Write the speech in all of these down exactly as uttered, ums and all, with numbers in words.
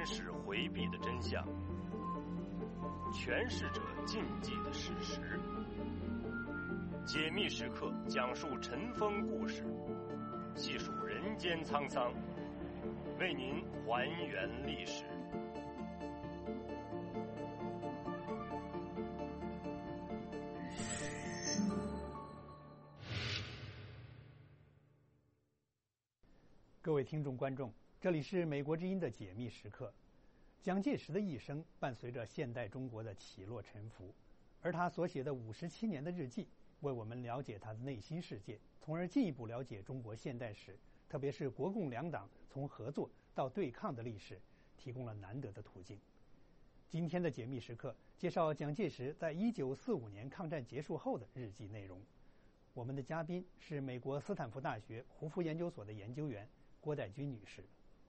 监视回避的真相，诠释者禁忌的事实。解密时刻讲述尘封故事，细数人间沧桑，为您还原历史。 各位听众观众，这里是美国之音的解密时刻。蒋介石的一生伴随着现代中国的起落沉浮，而他所写的五十七年的日记，为我们了解他的内心世界，从而进一步了解中国现代史，特别是国共两党从合作到对抗的历史，提供了难得的途径。今天的解密时刻介绍蒋介石在一九四五年抗战结束后的日记内容。我们的嘉宾是美国斯坦福大学胡佛研究所的研究员郭代军女士。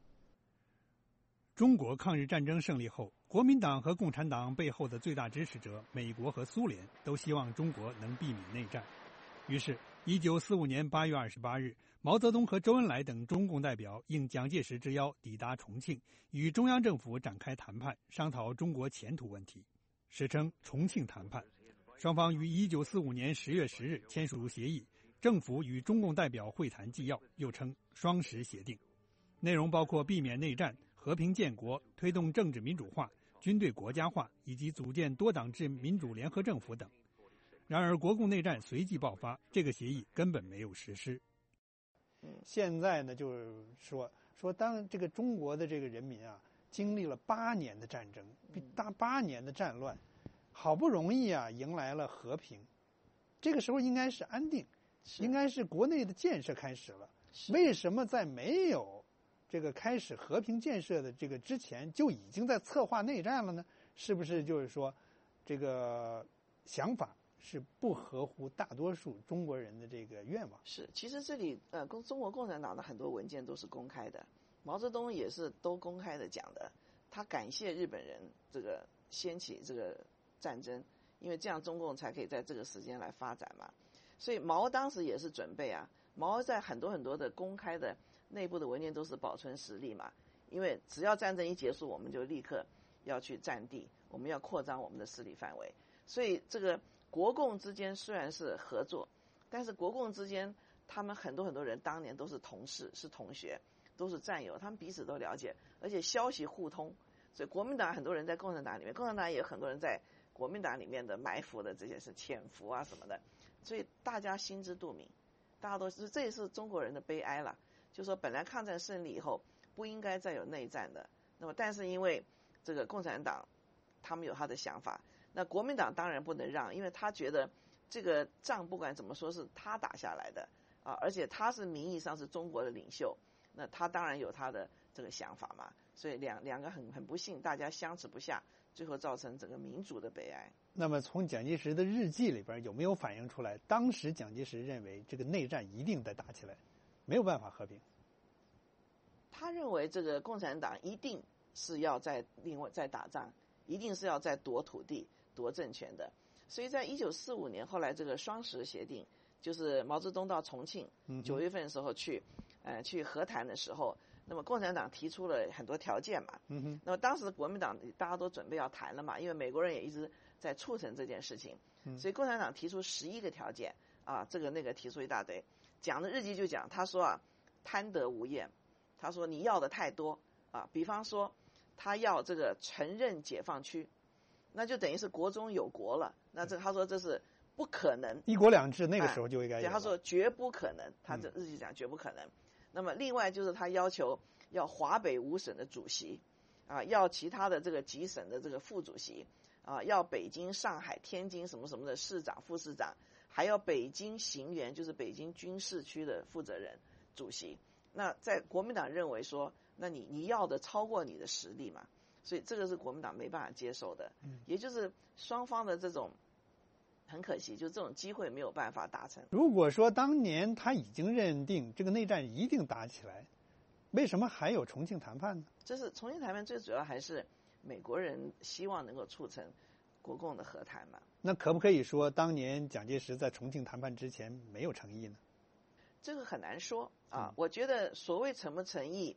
中国抗日战争胜利后，国民党和共产党背后的最大支持者美国和苏联都希望中国能避免内战。于是一九四五年八月二十八日，毛泽东和周恩来等中共代表应蒋介石之邀抵达重庆，与中央政府展开谈判，商讨中国前途问题，史称重庆谈判。双方于一九四五年十月十日签署协议，政府与中共代表会谈纪要，又称双十协定，内容包括避免内战、和平建国、推动政治民主化、军队国家化以及组建多党制民主联合政府等。然而国共内战随即爆发，这个协议根本没有实施。现在呢，就是说说当这个中国的这个人民啊，经历了八年的战争，大八年的战乱，好不容易啊迎来了和平，这个时候应该是安定，应该是国内的建设开始了。为什么在没有这个开始和平建设的这个之前，就已经在策划内战了呢？是不是就是说，这个想法是不合乎大多数中国人的这个愿望？ 是，其实这里呃，共中国共产党的很多文件都是公开的，毛泽东也是都公开的讲的。他感谢日本人这个掀起这个战争，因为这样中共才可以在这个时间来发展嘛。所以毛当时也是准备啊，毛在很多很多的公开的内部的文件都是保存实力嘛，因为只要战争一结束，我们就立刻要去占地，我们要扩张我们的势力范围。所以这个国共之间虽然是合作，但是国共之间他们很多很多人当年都是同事，是同学，都是战友，他们彼此都了解，而且消息互通。所以国民党很多人在共产党里面，共产党也有很多人在国民党里面的埋伏的这些是潜伏啊什么的，所以大家心知肚明，大家都是，这也是中国人的悲哀了。就是说本来抗战胜利以后不应该再有内战的，那么但是因为这个共产党他们有他的想法，那国民党当然不能让，因为他觉得这个仗不管怎么说是他打下来的啊，而且他是名义上是中国的领袖，那他当然有他的这个想法嘛，所以两两个很很不幸，大家相持不下，最后造成整个民族的悲哀。 那么从蒋介石的日记里边有没有反映出来，当时蒋介石认为这个内战一定得打起来，没有办法和平？ 他认为这个共产党一定是要在另外再打仗，一定是要再夺土地、夺政权的。所以在一九四五年后来这个双十协定，就是毛泽东到重庆九月份的时候去，呃，去和谈的时候，那么共产党提出了很多条件嘛。嗯哼。那么当时国民党大家都准备要谈了嘛，因为美国人也一直在促成这件事情，所以共产党提出十一个条件啊，这个那个提出一大堆。讲的日记就讲，他说啊，贪得无厌。他说你要的太多啊，比方说他要这个承认解放区，那就等于是国中有国了。那这他说这是不可能， 一国两制那个时候就应该有、 哎、他说绝不可能，他这日记讲绝不可能、嗯。那么另外就是他要求要华北五省的主席啊，要其他的这个几省的这个副主席啊，要北京、上海、天津什么什么的市长、副市长，还要北京行辕，就是北京军事区的负责人、主席。那在国民党认为说，那你你要的超过你的实力嘛，所以这个是国民党没办法接受的。嗯，也就是双方的这种很可惜，就这种机会没有办法达成。 如果说当年他已经认定这个内战一定打起来，为什么还有重庆谈判呢？ 这是重庆谈判最主要还是美国人希望能够促成国共的和谈嘛。 那可不可以说当年蒋介石在重庆谈判之前没有诚意呢？ 这个很难说啊，我觉得所谓诚不诚意，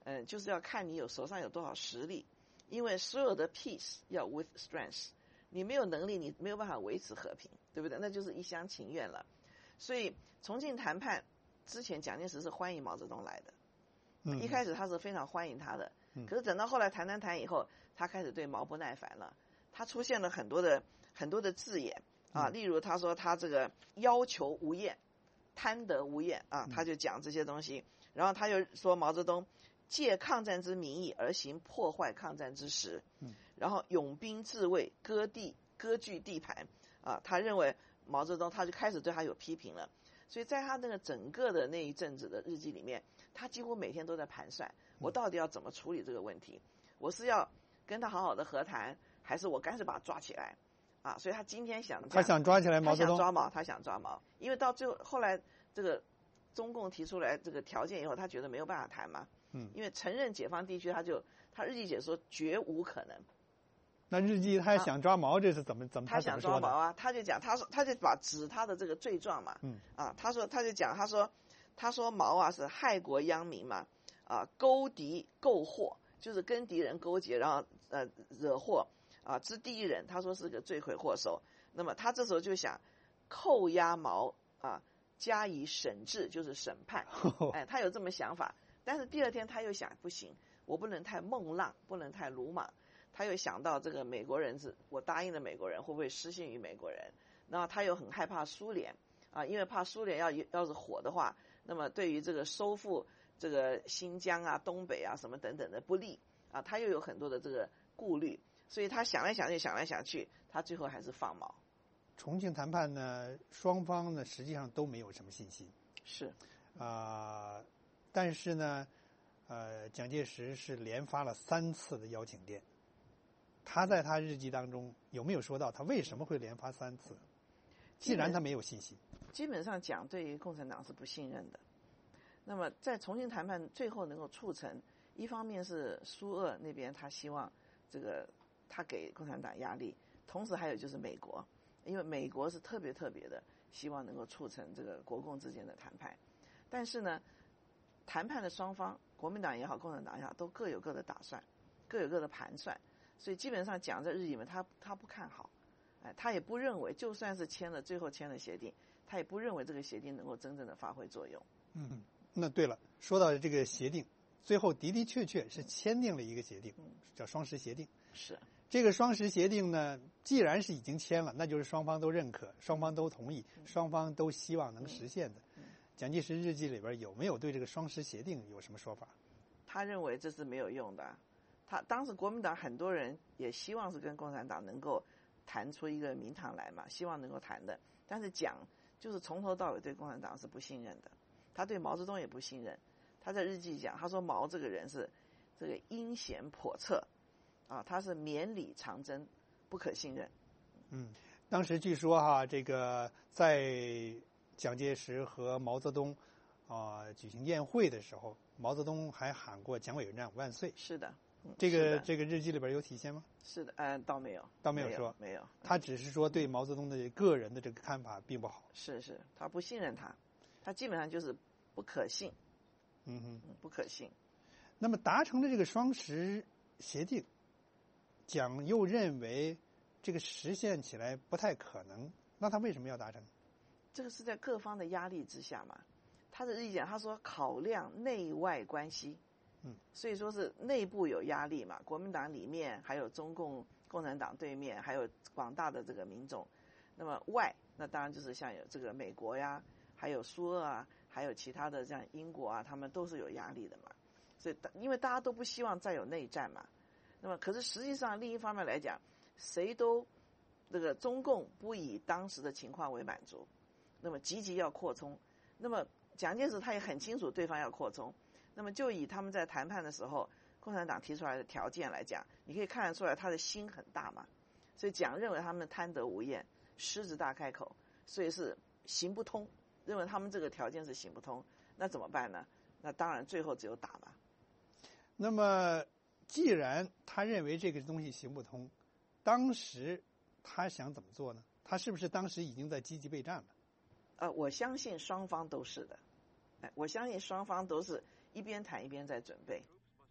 嗯、呃，就是要看你有手上有多少实力，因为所有的 peace 要 with strength， 你没有能力，你没有办法维持和平，对不对？那就是一厢情愿了。所以重庆谈判之前，蒋介石是欢迎毛泽东来的， 嗯， 一开始他是非常欢迎他的， 嗯， 可是等到后来谈谈谈以后，他开始对毛不耐烦了，他出现了很多的很多的字眼啊，例如他说他这个要求无厌，贪得无厌啊，他就讲这些东西，然后他又说毛泽东借抗战之名义而行破坏抗战之实，然后拥兵自卫，割地割据地盘啊，他认为毛泽东他就开始对他有批评了，所以在他那个整个的那一阵子的日记里面，他几乎每天都在盘算，我到底要怎么处理这个问题，我是要跟他好好的和谈，还是我干脆把他抓起来啊？所以他今天想， 他想抓起来毛泽东， 他想抓毛，他想抓毛，因为到最后后来这个中共提出来这个条件以后，他觉得没有办法谈嘛，嗯，因为承认解放地区，他就他日记写说绝无可能。 那日记他想抓毛，这是怎么怎么他想抓毛啊？他就讲，他说他就把指他的这个罪状嘛，嗯啊，他说他就讲，他说他说毛啊是害国殃民嘛，啊勾敌购祸，就是跟敌人勾结，然后呃惹祸啊之第一人，他说是个罪魁祸首。那么他这时候就想扣押毛啊，加以审治，就是审判，哎，他有这么想法。但是第二天他又想，不行，我不能太孟浪，不能太鲁莽。他又想到这个美国人是我答应了美国人，会不会失信于美国人？然后他又很害怕苏联啊，因为怕苏联要要是火的话，那么对于这个收复这个新疆啊、东北啊什么等等的不利啊，他又有很多的这个顾虑，所以他想来想去，想来想去，他最后还是放毛。 重庆谈判呢，双方呢实际上都没有什么信心， 是啊、呃，但是呢，呃，蒋介石是连发了三次的邀请电。他在他日记当中有没有说到他为什么会连发三次？既然他没有信心， 基本上讲对于共产党是不信任的。那么在重庆谈判最后能够促成，一方面是苏俄那边他希望这个他给共产党压力，同时还有就是美国，因为美国是特别特别的希望能够促成这个国共之间的谈判。但是呢，谈判的双方，国民党也好，共产党也好，都各有各的打算，各有各的盘算。所以基本上讲在日记里面，他他不看好，哎，他也不认为，就算是签了最后签了协定，他也不认为这个协定能够真正的发挥作用。 嗯，那对了，说到这个协定，最后的的确确是签订了一个协定，嗯、叫双十协定。 是这个双十协定呢，既然是已经签了，那就是双方都认可，双方都同意，嗯、双方都希望能实现的。嗯嗯、蒋介石日记里边有没有对这个双十协定有什么说法？ 他认为这是没有用的。他当时国民党很多人也希望是跟共产党能够谈出一个名堂来嘛，希望能够谈的。但是蒋就是从头到尾对共产党是不信任的，他对毛泽东也不信任。他在日记讲，他说毛这个人是这个阴险叵测啊，他是绵里藏针，不可信任。 嗯，当时据说哈，这个在蒋介石和毛泽东啊、呃、举行宴会的时候，毛泽东还喊过蒋委员长万岁。 是的。 这个这个日记里边有体现吗？ 是的，嗯、呃，倒没有， 倒没有说， 没有，没有他只是说对毛泽东的个人的这个看法并不好。 是是，他不信任他，他基本上就是不可信， 嗯哼， 不可信。 那么达成了这个双十协定，蒋又认为这个实现起来不太可能，那他为什么要达成？ 这个是在各方的压力之下嘛。他的日记讲，他说考量内外关系。嗯，所以说是内部有压力嘛，国民党里面还有中共共产党对面，还有广大的这个民众。那么外，那当然就是像有这个美国呀，还有苏俄啊，还有其他的像英国啊，他们都是有压力的嘛。所以因为大家都不希望再有内战嘛。那么可是实际上另一方面来讲，谁都这个中共不以当时的情况为满足，那么积极要扩充。那么蒋介石他也很清楚对方要扩充。那么就以他们在谈判的时候，共产党提出来的条件来讲，你可以看得出来他的心很大嘛。所以蒋认为他们贪得无厌，狮子大开口，所以是行不通，认为他们这个条件是行不通，那怎么办呢？那当然最后只有打嘛。 那么既然他认为这个东西行不通，当时他想怎么做呢？他是不是当时已经在积极备战了？ 呃，我相信双方都是的，哎，我相信双方都是一边谈一边在准备。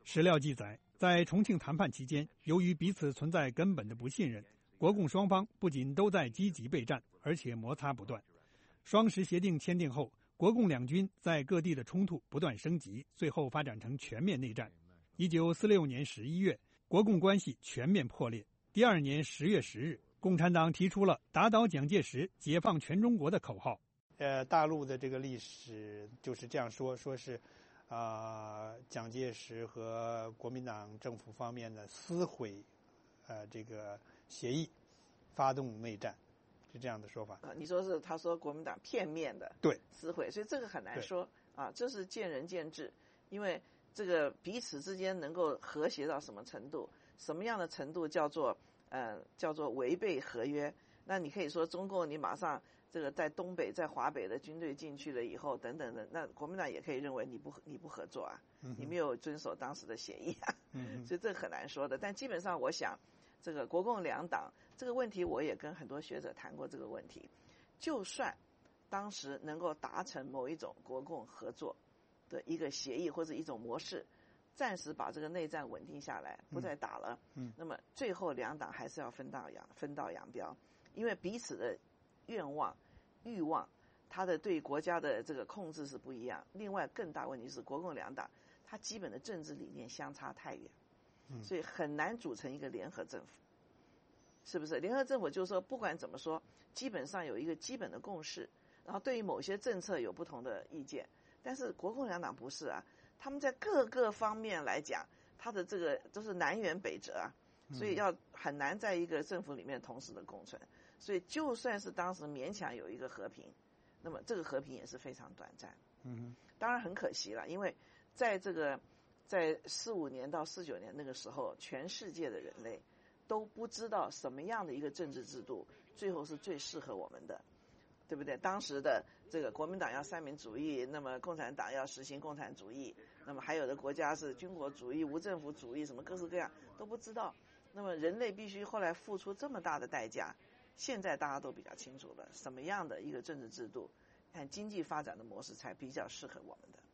史料记载，在重庆谈判期间，由于彼此存在根本的不信任，国共双方不仅都在积极备战，而且摩擦不断。双十协定签订后，国共两军在各地的冲突不断升级，最后发展成全面内战。一九四六年十一月，国共关系全面破裂。第二年十月十日，共产党提出了打倒蒋介石、解放全中国的口号。 呃，大陆的这个历史就是这样说，说是，啊、呃，蒋介石和国民党政府方面的撕毁，呃，这个协议，发动内战，是这样的说法。 啊，你说是他说国民党片面的对撕毁，所以这个很难说啊，这是见仁见智，因为这个彼此之间能够和谐到什么程度，什么样的程度叫做呃叫做违背合约？那你可以说中共你马上这个在东北在华北的军队进去了以后等等的，那国民党也可以认为你不你不合作啊，你没有遵守当时的协议啊，所以这个很难说的。但基本上我想，这个国共两党这个问题，我也跟很多学者谈过这个问题。就算当时能够达成某一种国共合作的一个协议或者一种模式，暂时把这个内战稳定下来，不再打了， 嗯， 那么最后两党还是要分道扬分道扬镳，因为彼此的愿望、欲望，他的对国家的这个控制是不一样。另外，更大问题是国共两党，它基本的政治理念相差太远，所以很难组成一个联合政府，是不是？联合政府就是说，不管怎么说，基本上有一个基本的共识，然后对于某些政策有不同的意见。但是国共两党不是啊，他们在各个方面来讲，他的这个都是南辕北辙啊，所以要很难在一个政府里面同时的共存。所以就算是当时勉强有一个和平，那么这个和平也是非常短暂。 嗯， 当然很可惜了，因为在这个在四五年到四九年那个时候，全世界的人类都不知道什么样的一个政治制度最后是最适合我们的，对不对？当时的这个国民党要三民主义，那么共产党要实行共产主义，那么还有的国家是军国主义、无政府主义，什么各式各样都不知道。那么人类必须后来付出这么大的代价，现在大家都比较清楚了，什么样的一个政治制度、看经济发展的模式才比较适合我们的。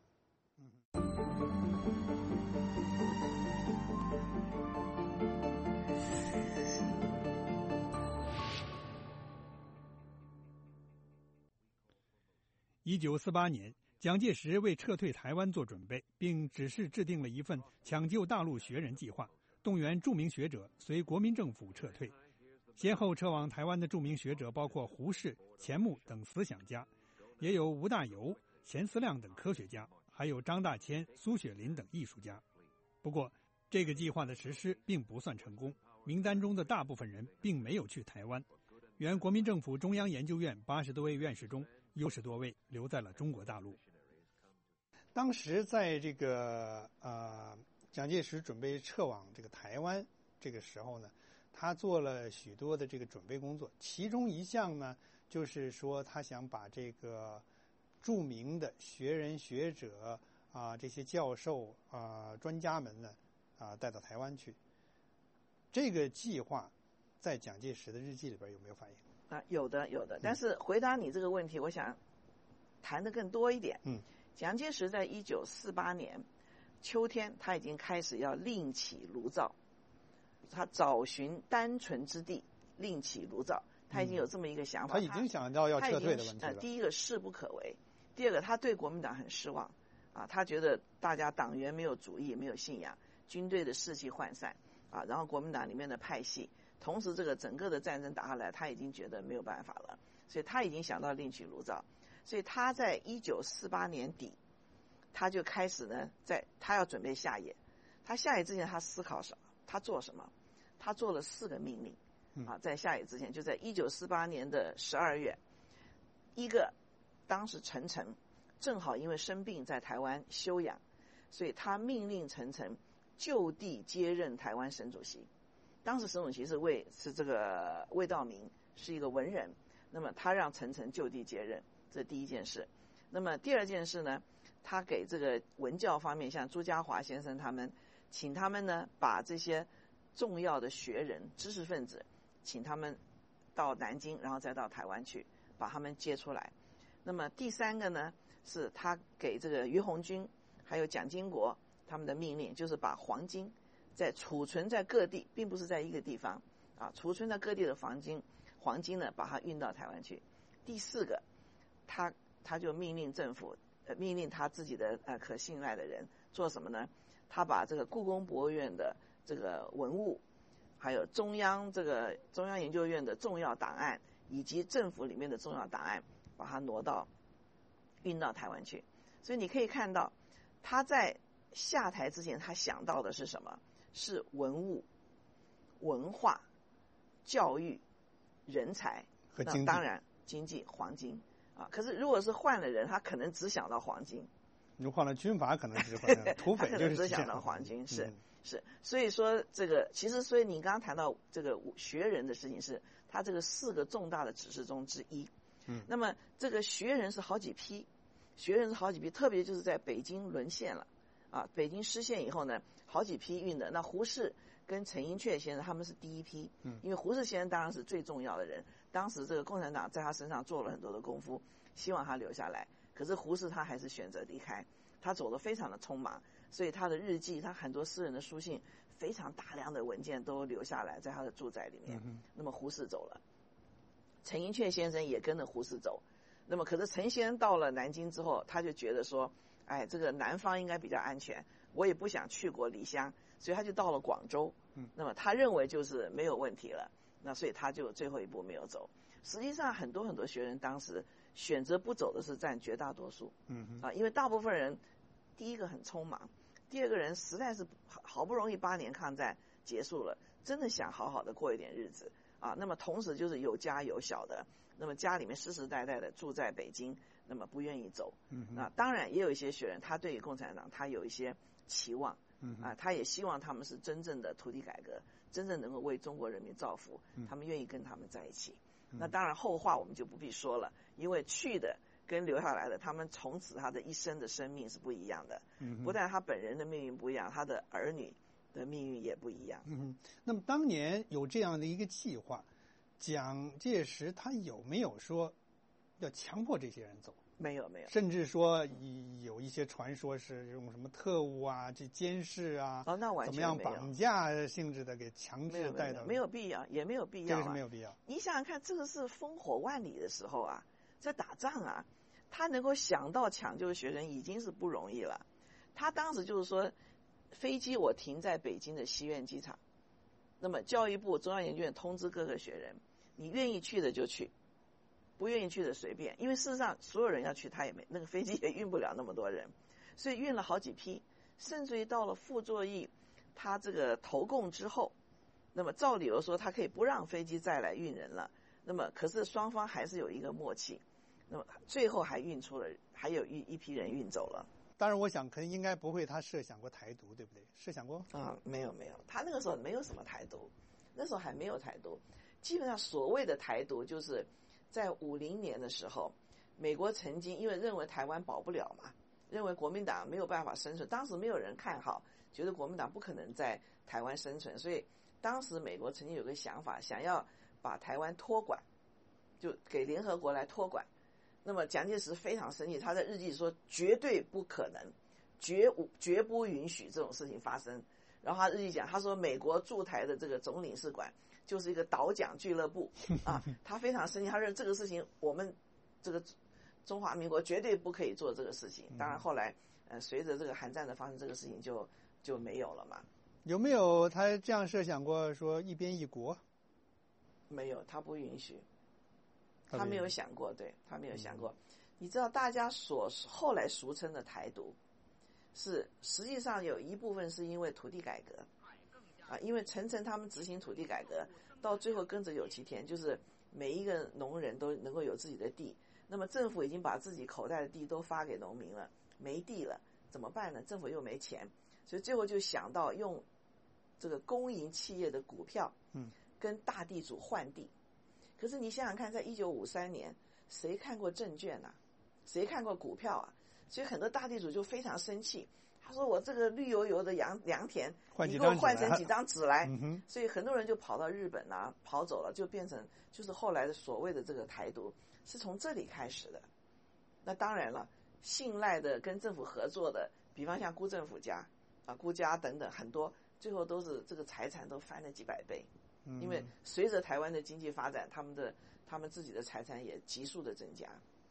一九四八年，蒋介石为撤退台湾做准备，并指示制定了一份抢救大陆学人计划，动员著名学者随国民政府撤退。先后撤往台湾的著名学者包括胡适、钱穆等思想家，也有吴大猷、钱思亮等科学家，还有张大千、苏雪林等艺术家。不过，这个计划的实施并不算成功，名单中的大部分人并没有去台湾。原国民政府中央研究院八十多位院士中，有十多位留在了中国大陆。 当时在这个呃蒋介石准备撤往这个台湾这个时候呢，他做了许多的这个准备工作，其中一项呢，就是说他想把这个著名的学人学者啊、这些教授啊、专家们呢啊带到台湾去。这个计划在蒋介石的日记里边有没有反映？ 啊，有的有的，但是回答你这个问题，我想谈得更多一点。 嗯， 蒋介石在一九四八年秋天，他已经开始要另起炉灶，他找寻单纯之地，另起炉灶，他已经有这么一个想法。 他已经想到要撤退的问题了。 呃，第一个势不可为，第二个他对国民党很失望啊，他觉得大家党员没有主义，没有信仰，军队的士气涣散啊，然后国民党里面的派系。同时，这个整个的战争打下来，他已经觉得没有办法了，所以他已经想到另起炉灶。所以他在一九四八年底，他就开始呢，在他要准备下野。他下野之前，他思考什么？他做什么？他做了四个命令啊，在下野之前，就在一九四八年的十二月，一个当时陈诚正好因为生病在台湾休养，所以他命令陈诚就地接任台湾省主席。当时省主席是魏是这个魏道明，是一个文人，那么他让陈诚就地接任，这是第一件事。那么第二件事呢，他给这个文教方面，像朱家骅先生他们，请他们呢把这些重要的学人、知识分子，请他们到南京，然后再到台湾去，把他们接出来。那么第三个呢，是他给这个于鸿钧还有蒋经国， 他们的命令就是把黄金在储存在各地，并不是在一个地方啊，储存在各地的黄金，黄金呢把它运到台湾去。第四个，他他就命令政府，呃，命令他自己的呃可信赖的人做什么呢？他把这个故宫博物院的这个文物，还有中央这个中央研究院的重要档案，以及政府里面的重要档案，把它挪到运到台湾去。所以你可以看到，他在下台之前，他想到的是什么？是文物、文化、教育、人才和经济， 当然经济、黄金啊。可是如果是换了人，他可能只想到黄金。 如果换了军阀，可能只换了土匪， 他可能只想到黄金，是、 嗯、 是。所以说这个其实，所以你刚刚谈到这个学人的事情，是他这个四个重大的指示中之一。 嗯， 那么这个学人是好几批，学人是好几批，特别就是在北京沦陷了啊，北京失陷以后呢，好几批运的。那胡适跟陈寅恪先生他们是第一批， 嗯， 因为胡适先生当然是最重要的人，当时这个共产党在他身上做了很多的功夫，希望他留下来。可是胡适他还是选择离开，他走得非常的匆忙，所以他的日记，他很多私人的书信，非常大量的文件都留下来在他的住宅里面。 嗯、 那么胡适走了，陈寅恪先生也跟着胡适走。那么可是陈先生到了南京之后，他就觉得说，哎，这个南方应该比较安全，我也不想去国离乡，所以他就到了广州。 嗯， 那么他认为就是没有问题了，那所以他就最后一步没有走。实际上很多很多学人当时选择不走的是占绝大多数。 嗯啊，因为大部分人第一个很匆忙，第二个人实在是好不容易八年抗战结束了，真的想好好的过一点日子啊。那么同时就是有家有小的，那么家里面世世代代的住在北京，那么不愿意走。 嗯， 那当然也有一些学人，他对于共产党他有一些期望。 嗯啊，他也希望他们是真正的土地改革，真正能够为中国人民造福，他们愿意跟他们在一起。 嗯、 那当然后话我们就不必说了，因为去的跟留下来的，他们从此他的一生的生命是不一样的。 嗯， 不但他本人的命运不一样，他的儿女的命运也不一样。 嗯，那么当年有这样的一个计划，蒋介石他有没有说要强迫这些人走？ 没有没有， 甚至说有一些传说是用什么特务啊、这监视啊， 哦，那完怎么样绑架性质的给强制带到， 没有必要，也没有必要、啊， 这个是没有必要。 你想想看，这个是烽火万里的时候啊，在打仗啊，他能够想到抢救学生已经是不容易了。他当时就是说，飞机我停在北京的西苑机场，那么教育部中央研究院通知各个学人，你愿意去的就去。不愿意去的随便，因为事实上所有人要去，他也没那个飞机也运不了那么多人，所以运了好几批，甚至于到了傅作义他这个投共之后，那么照理由说他可以不让飞机再来运人了，那么可是双方还是有一个默契，那么最后还运出了，还有一一批人运走了。 当然我想可能应该不会他设想过台独，对不对？设想过啊？没有没有，他那个时候没有什么台独，那时候还没有台独，基本上所谓的台独就是在五零年的时候，美国曾经因为认为台湾保不了嘛，认为国民党没有办法生存，当时没有人看好，觉得国民党不可能在台湾生存，所以当时美国曾经有个想法，想要把台湾托管，就给联合国来托管。那么蒋介石非常生气，他在日记说绝对不可能，绝无绝不允许这种事情发生。然后他日记讲，他说美国驻台的这个总领事馆就是一个倒蒋俱乐部啊，他非常生气，他认为这个事情我们这个中华民国绝对不可以做这个事情。当然后来呃随着这个韩战的发生，这个事情就就没有了嘛。 有没有他这样设想过说一边一国？ 没有，他不允许，他没有想过，对，他没有想过。你知道大家所后来俗称的台独，是实际上有一部分是因为土地改革啊，因为陈诚他们执行土地改革，到最后跟着有其田，就是每一个农人都能够有自己的地，那么政府已经把自己口袋的地都发给农民了，没地了怎么办呢？政府又没钱，所以最后就想到用这个公营企业的股票， 嗯， 跟大地主换地。可是你想想看，在一九五三年，谁看过证券啊？谁看过股票啊？所以很多大地主就非常生气，他说：“我这个绿油油的良良田，你给我换成几张纸来。 嗯” 所以很多人就跑到日本啊，跑走了，就变成就是后来的所谓的这个台独，是从这里开始的。那当然了，信赖的跟政府合作的，比方像辜振甫家， 啊辜家等等很多，最后都是这个财产都翻了几百倍。 嗯， 因为随着台湾的经济发展，他们的他们自己的财产也急速的增加。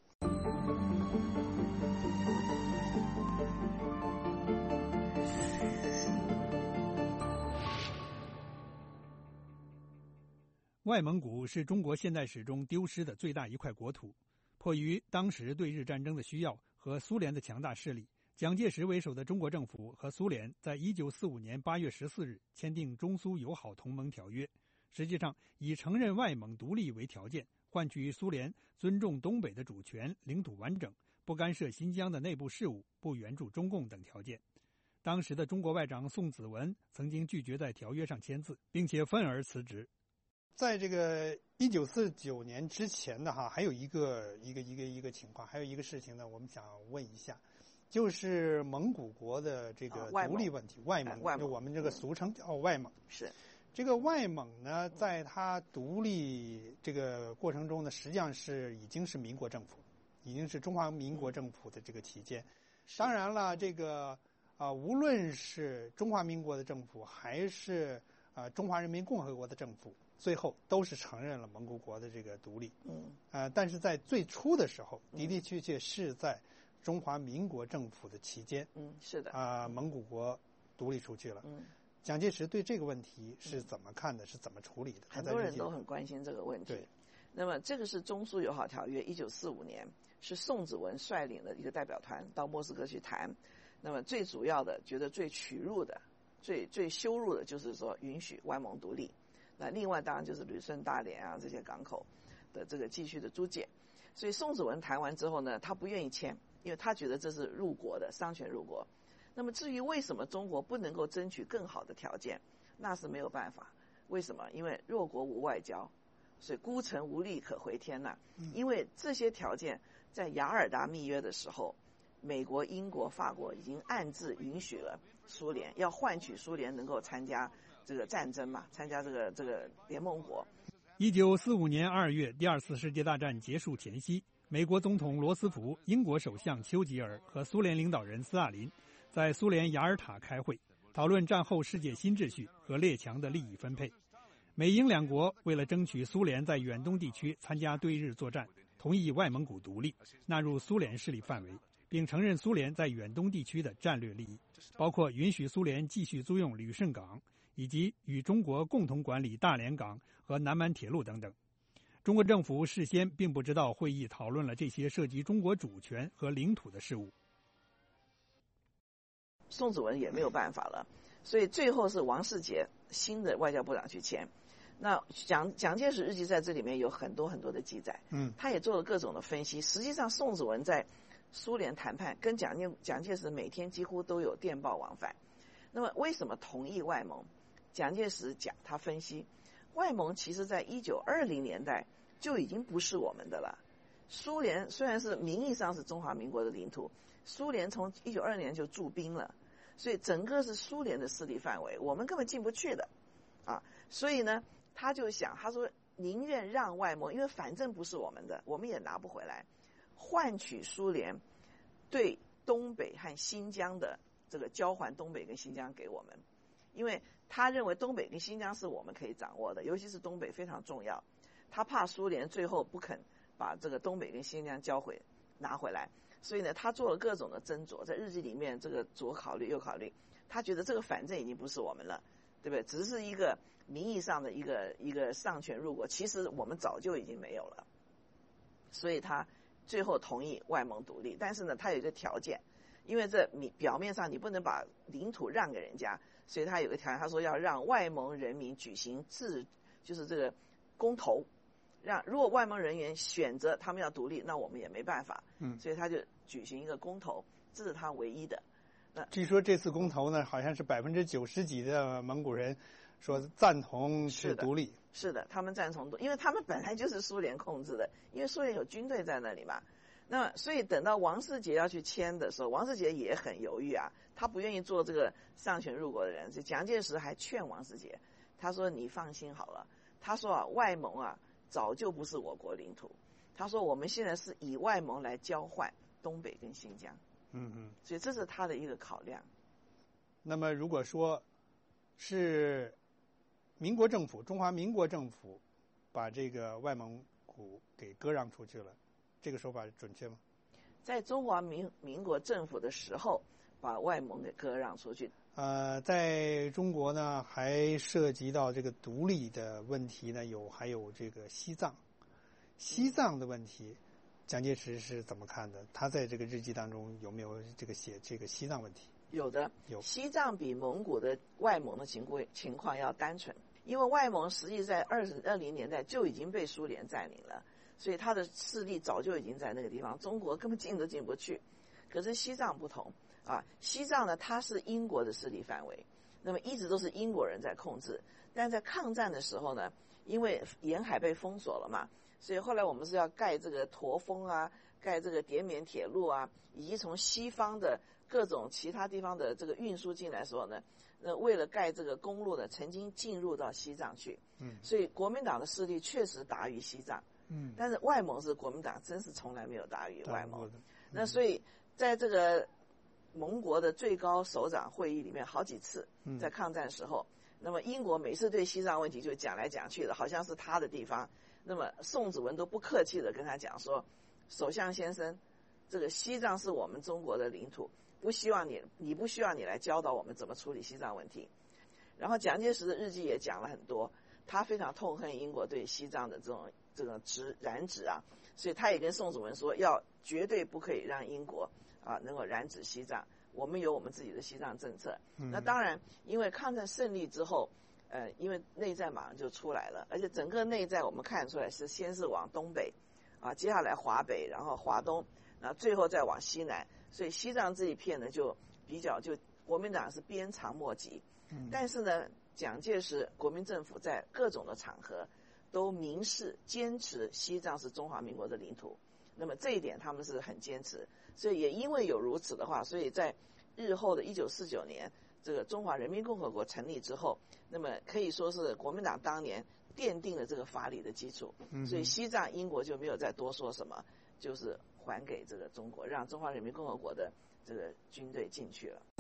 外蒙古是中国现代史中丢失的最大一块国土。迫于当时对日战争的需要和苏联的强大势力，蒋介石为首的中国政府和苏联在一九四五年八月十四日签订中苏友好同盟条约，实际上以承认外蒙独立为条件，换取苏联尊重东北的主权、领土完整，不干涉新疆的内部事务，不援助中共等条件。当时的中国外长宋子文曾经拒绝在条约上签字，并且愤而辞职。 在这个一九四九年之前的哈，还有一个一个一个一个情况，还有一个事情呢，我们想问一下，就是蒙古国的这个独立问题，外蒙， 外蒙就我们这个俗称叫外蒙。 是这个外蒙呢，在它独立这个过程中呢，实际上是已经是民国政府，已经是中华民国政府的这个期间。当然了，这个啊、呃，无论是中华民国的政府，还是啊、呃、中华人民共和国的政府，最后都是承认了蒙古国的这个独立。 嗯， 呃，但是在最初的时候，的的确确是在中华民国政府的期间， 嗯，是的， 啊、呃，蒙古国独立出去了。 嗯。 蒋介石对这个问题是怎么看的？是怎么处理的？ 很多人都很关心这个问题。那么，这个是中苏友好条约，一九四五年是宋子文率领的一个代表团到莫斯科去谈。那么，最主要的，觉得最屈辱的、最最羞辱的，就是说允许外蒙独立。那另外，当然就是旅顺、大连啊这些港口的这个继续的租借。所以，宋子文谈完之后呢，他不愿意签，因为他觉得这是入国的，商权入国。那么至于为什么中国不能够争取更好的条件，那是没有办法。为什么？因为弱国无外交，所以孤城无力可回天呐。因为这些条件在雅尔达密约的时候，美国、英国、法国已经暗自允许了苏联，要换取苏联能够参加这个战争嘛，参加这个这个联盟国。 一九四五年二月，第二次世界大战结束前夕，美国总统罗斯福、英国首相丘吉尔和苏联领导人斯大林在苏联雅尔塔开会，讨论战后世界新秩序和列强的利益分配。美英两国为了争取苏联在远东地区参加对日作战，同意外蒙古独立，纳入苏联势力范围，并承认苏联在远东地区的战略利益，包括允许苏联继续租用旅顺港，以及与中国共同管理大连港和南满铁路等等。中国政府事先并不知道会议讨论了这些涉及中国主权和领土的事务。 宋子文也没有办法了，所以最后是王世杰新的外交部长去签。那蒋蒋介石日记在这里面有很多很多的记载， 嗯， 他也做了各种的分析。实际上，宋子文在苏联谈判跟蒋介蒋介石每天几乎都有电报往返。那么为什么同意外蒙？蒋介石讲，他分析，外蒙其实在一九二零年代就已经不是我们的了。苏联虽然是名义上是中华民国的领土，苏联从一九二零年就驻兵了。所以整个是苏联的势力范围，我们根本进不去的，啊，所以呢，他就想，他说宁愿让外蒙，因为反正不是我们的，我们也拿不回来，换取苏联对东北和新疆的这个交还东北跟新疆给我们，因为他认为东北跟新疆是我们可以掌握的，尤其是东北非常重要，他怕苏联最后不肯把这个东北跟新疆交回拿回来。所以呢，他做了各种的斟酌，在日记里面这个左考虑右考虑，他觉得这个反正已经不是我们了，对不对？只是一个名义上的一个一个上权入国，其实我们早就已经没有了。所以他最后同意外蒙独立，但是呢，他有一个条件，因为这你表面上你不能把领土让给人家，所以他有个条件，他说要让外蒙人民举行自就是这个公投。让如果外蒙人员选择他们要独立，那我们也没办法。 嗯， 所以他就举行一个公投，这是他唯一的。那据说这次公投呢，好像是百分之九十几的蒙古人说赞同是独立。 是的，是的，他们赞同独，因为他们本来就是苏联控制的，因为苏联有军队在那里嘛。那所以等到王世杰要去签的时候，王世杰也很犹豫啊，他不愿意做这个上权入国的人。所以蒋介石还劝王世杰，他说你放心好了，他说啊，外蒙啊。早就不是我国领土，他说我们现在是以外蒙来交换东北跟新疆， 嗯嗯， 所以这是他的一个考量。 那么如果说是民国政府，中华民国政府把这个外蒙古给割让出去了，这个说法准确吗？ 在中华民民国政府的时候，把外蒙给割让出去。 呃，在中国呢，还涉及到这个独立的问题呢，有还有这个西藏，西藏的问题，蒋介石是怎么看的？他在这个日记当中有没有这个写这个西藏问题？ 有的， 有。 西藏比蒙古的外蒙的情况情况要单纯，因为外蒙实际在二十二零年代就已经被苏联占领了，所以他的势力早就已经在那个地方，中国根本进都进不去。可是西藏不同啊，西藏呢，它是英国的势力范围，那么一直都是英国人在控制。但在抗战的时候呢，因为沿海被封锁了嘛，所以后来我们是要盖这个驼峰啊，盖这个滇缅铁路啊，以及从西方的各种其他地方的这个运输进来的时候呢，那为了盖这个公路呢，曾经进入到西藏去。 嗯， 所以国民党的势力确实大于西藏。 嗯， 但是外蒙是国民党真是从来没有大于外蒙。 嗯、 那所以在这个盟国的最高首长会议里面，好几次在抗战时候，嗯、那么英国每次对西藏问题就讲来讲去的，好像是他的地方。那么宋子文都不客气的跟他讲说，首相先生，这个西藏是我们中国的领土，不希望你，你不需要你来教导我们怎么处理西藏问题。然后蒋介石的日记也讲了很多，他非常痛恨英国对西藏的这种这个植染指啊，所以他也跟宋子文说，要绝对不可以让英国啊能够染指西藏，我们有我们自己的西藏政策。 嗯、 那当然，因为抗战胜利之后，呃，因为内战马上就出来了，而且整个内战我们看出来是先是往东北，啊，接下来华北，然后华东，那最后再往西南，所以西藏这一片呢就比较就国民党是鞭长莫及。 嗯、 但是呢，蒋介石国民政府在各种的场合都明示坚持西藏是中华民国的领土，那么这一点他们是很坚持，所以也因为有如此的话，所以在日后的一九四九年这个中华人民共和国成立之后，那么可以说是国民党当年奠定了这个法理的基础，所以西藏英国就没有再多说什么，就是还给这个中国，让中华人民共和国的这个军队进去了。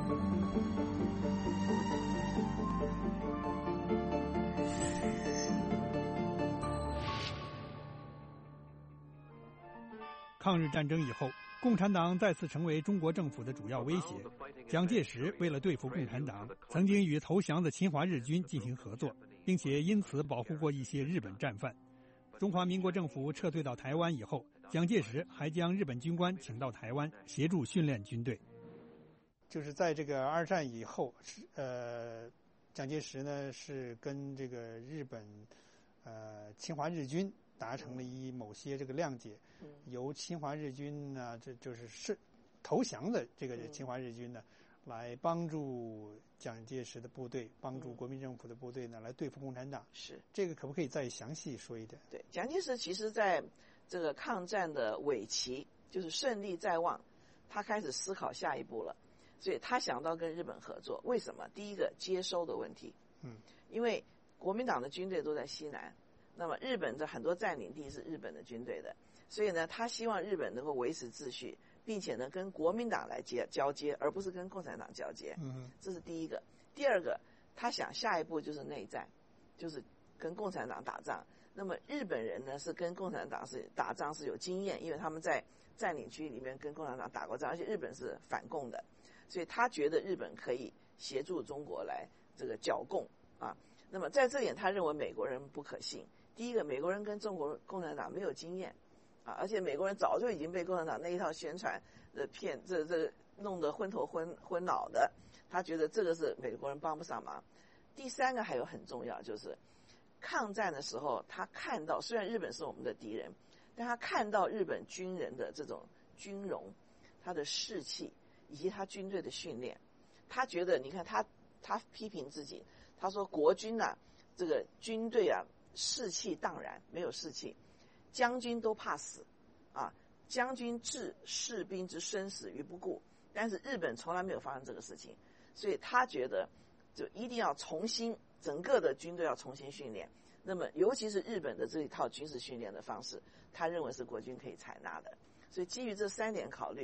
抗日战争以后，共产党再次成为中国政府的主要威胁。蒋介石为了对付共产党，曾经与投降的侵华日军进行合作，并且因此保护过一些日本战犯。中华民国政府撤退到台湾以后，蒋介石还将日本军官请到台湾协助训练军队。 就是在这个二战以后，呃，蒋介石呢是跟这个日本呃侵华日军达成了一某些这个谅解，由侵华日军呢，这就是是投降的这个侵华日军呢，来帮助蒋介石的部队，帮助国民政府的部队呢，来对付共产党。 是这个可不可以再详细说一点？ 对，蒋介石其实在这个抗战的尾期，就是胜利在望，他开始思考下一步了，所以他想到跟日本合作。为什么？第一个接收的问题， 嗯， 因为国民党的军队都在西南。那么日本的很多占领地是日本的军队的，所以呢，他希望日本能够维持秩序，并且呢跟国民党来接交接，而不是跟共产党交接。 嗯， 这是第一个。第二个，他想下一步就是内战，就是跟共产党打仗。那么日本人呢是跟共产党是打仗是有经验，因为他们在占领区里面跟共产党打过仗，而且日本是反共的，所以他觉得日本可以协助中国来这个剿共啊。那么在这点，他认为美国人不可信。第一个，美国人跟中国共产党没有经验啊，而且美国人早就已经被共产党那一套宣传的骗，这这弄得昏头昏昏脑的，他觉得这个是美国人帮不上忙。第三个还有很重要，就是抗战的时候，他看到虽然日本是我们的敌人，但他看到日本军人的这种军容、他的士气以及他军队的训练，他觉得你看他他批评自己，他说国军啊，这个军队啊。士气荡然，没有士气，将军都怕死啊！将军置士兵之生死于不顾，但是日本从来没有发生这个事情，所以他觉得就一定要重新整个的军队要重新训练。那么尤其是日本的这一套军事训练的方式，他认为是国军可以采纳的。所以基于这三点考虑，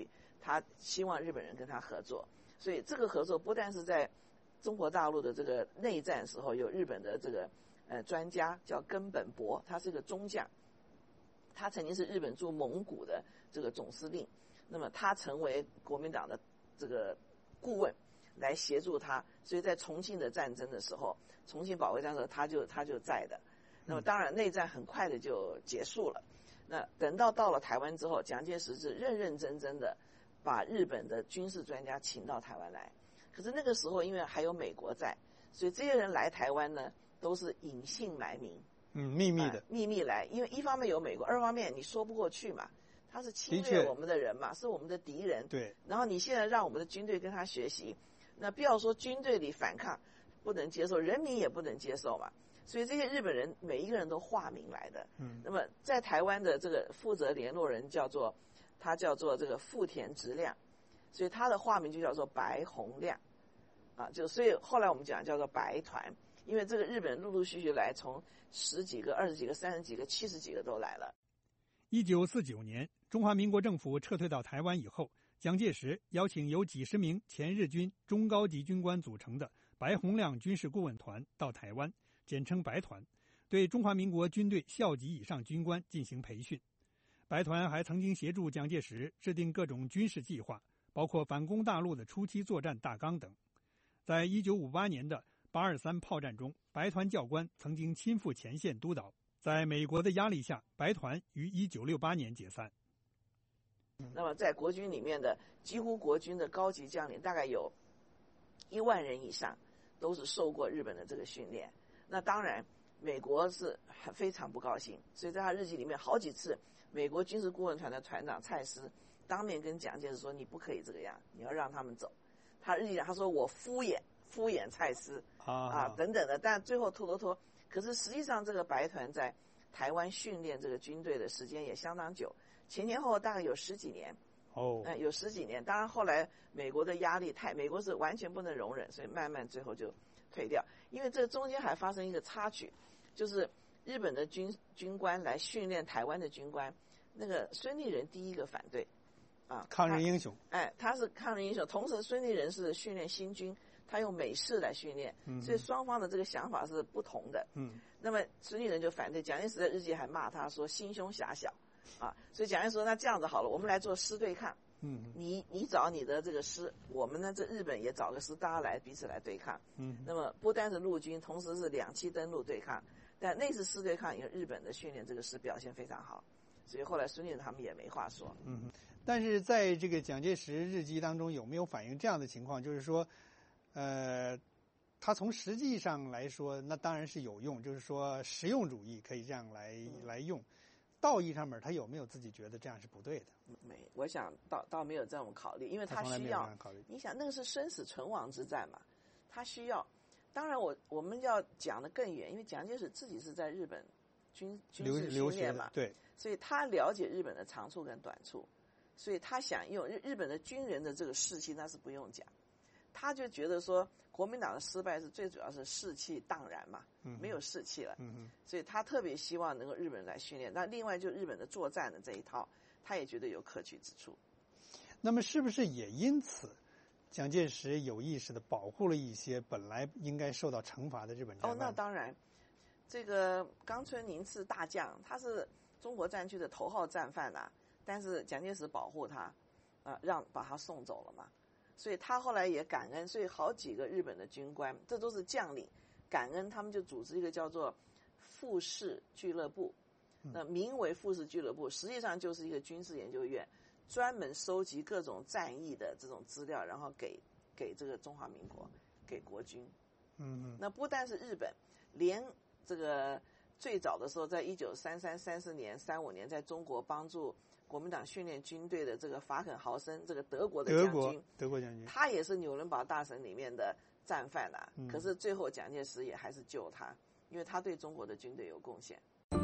他希望日本人跟他合作。所以这个合作不但是在中国大陆的这个内战时候，有日本的这个呃专家叫根本博，他是个中将，他曾经是日本驻蒙古的这个总司令，那么他成为国民党的这个顾问，来协助他。所以在重庆的战争的时候，重庆保卫战的时候，他就他就在的。那么当然内战很快的就结束了。那等到到了台湾之后，蒋介石是认认真真的把日本的军事专家请到台湾来。可是那个时候因为还有美国在，所以这些人来台湾呢都是隐姓埋名， 嗯，秘密的、 呃、秘密来。因为一方面有美国，二方面你说不过去嘛，他是侵略我们的人嘛，是我们的敌人。 对。 然后你现在让我们的军队跟他学习，那不要说军队里反抗不能接受，人民也不能接受嘛。所以这些日本人每一个人都化名来的。 嗯。 那么在台湾的这个负责联络人叫做他叫做这个富田直亮，所以他的化名就叫做白洪亮，啊，就所以后来我们讲叫做白团，因为这个日本人陆陆续续来，从十几个、二十几个、三十几个、七十几个都来了。 一九四九年，中华民国政府撤退到台湾以后，蒋介石邀请由几十名前日军中高级军官组成的白洪亮军事顾问团到台湾，简称白团，对中华民国军队校级以上军官进行培训。白团还曾经协助蒋介石制定各种军事计划，包括反攻大陆的初期作战大纲等。在一九五八年的八二三炮战中，白团教官曾经亲赴前线督导。在美国的压力下，白团于一九六八年解散。 那么在国军里面的几乎国军的高级将领大概有一万人以上都是受过日本的这个训练。那当然美国是非常不高兴，所以在他日记里面好几次，美国军事顾问团的团长蔡斯当面跟蒋介石说，你不可以这个样，你要让他们走。他日记讲他说我敷衍敷衍蔡斯啊啊等等的，但最后拖拖拖。可是实际上这个白团在台湾训练这个军队的时间也相当久，前前后后大概有十几年。 哦， 嗯，有十几年。当然后来美国的压力太，美国是完全不能容忍，所以慢慢最后就退掉。因为这中间还发生一个插曲，就是日本的军军官来训练台湾的军官，那个孙立人第一个反对啊， 抗日英雄。 哎，他是抗日英雄，同时孙立人是训练新军，他用美式来训练， 嗯、 所以双方的这个想法是不同的。 嗯， 那么孙立人就反对，蒋介石的日记还骂他说心胸狭小啊，所以蒋介石说那这样子好了，我们来做师对抗。 嗯， 你你找你的这个师，我们呢这日本也找个师，大家来彼此来对抗。 嗯， 那么不单是陆军，同时是两栖登陆对抗。但那次师对抗，因为日本的训练这个师表现非常好，所以后来孙立人他们也没话说。 嗯，但是在这个蒋介石日记当中有没有反映这样的情况？就是说，呃，他从实际上来说，那当然是有用，就是说实用主义可以这样来、嗯、来用。道义上面，他有没有自己觉得这样是不对的？ 没，我想倒倒没有这种考虑，因为他需要。你想，那个是生死存亡之战嘛，他需要。当然我，我我们要讲得更远，因为蒋介石自己是在日本军军事训练嘛， 对， 所以他了解日本的长处跟短处，所以他想用日日本的军人的这个士气，那是不用讲。他就觉得说，国民党的失败是最主要是士气荡然嘛， 嗯、 没有士气了， 嗯、 所以他特别希望能够日本人来训练。那另外就日本的作战的这一套，他也觉得有可取之处。 那么是不是也因此，蒋介石有意识地保护了一些本来应该受到惩罚的日本战犯？ 哦，那当然，这个冈村宁次大将他是中国战区的头号战犯啊，但是蒋介石保护他，啊、呃，让把他送走了嘛。所以他后来也感恩，所以好几个日本的军官，这都是将领，感恩他们就组织一个叫做富士俱乐部，那名为富士俱乐部，实际上就是一个军事研究院，专门收集各种战役的这种资料，然后给给这个中华民国，给国军。 嗯， 那不但是日本，连这个最早的时候，在一九三三、三四年、三五年，在中国帮助国民党训练军队的这个法肯豪森，这个德国的将军， 德国将军， 他也是纽伦堡大审里面的战犯啊。 嗯、 可是最后蒋介石也还是救他，因为他对中国的军队有贡献。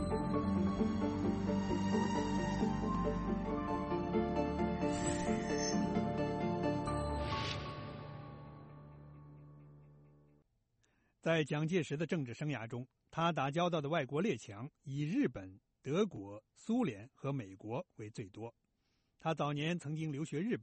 在蒋介石的政治生涯中，他打交道的外国列强以日本、德国、苏联和美国为最多。他早年曾经留学日本，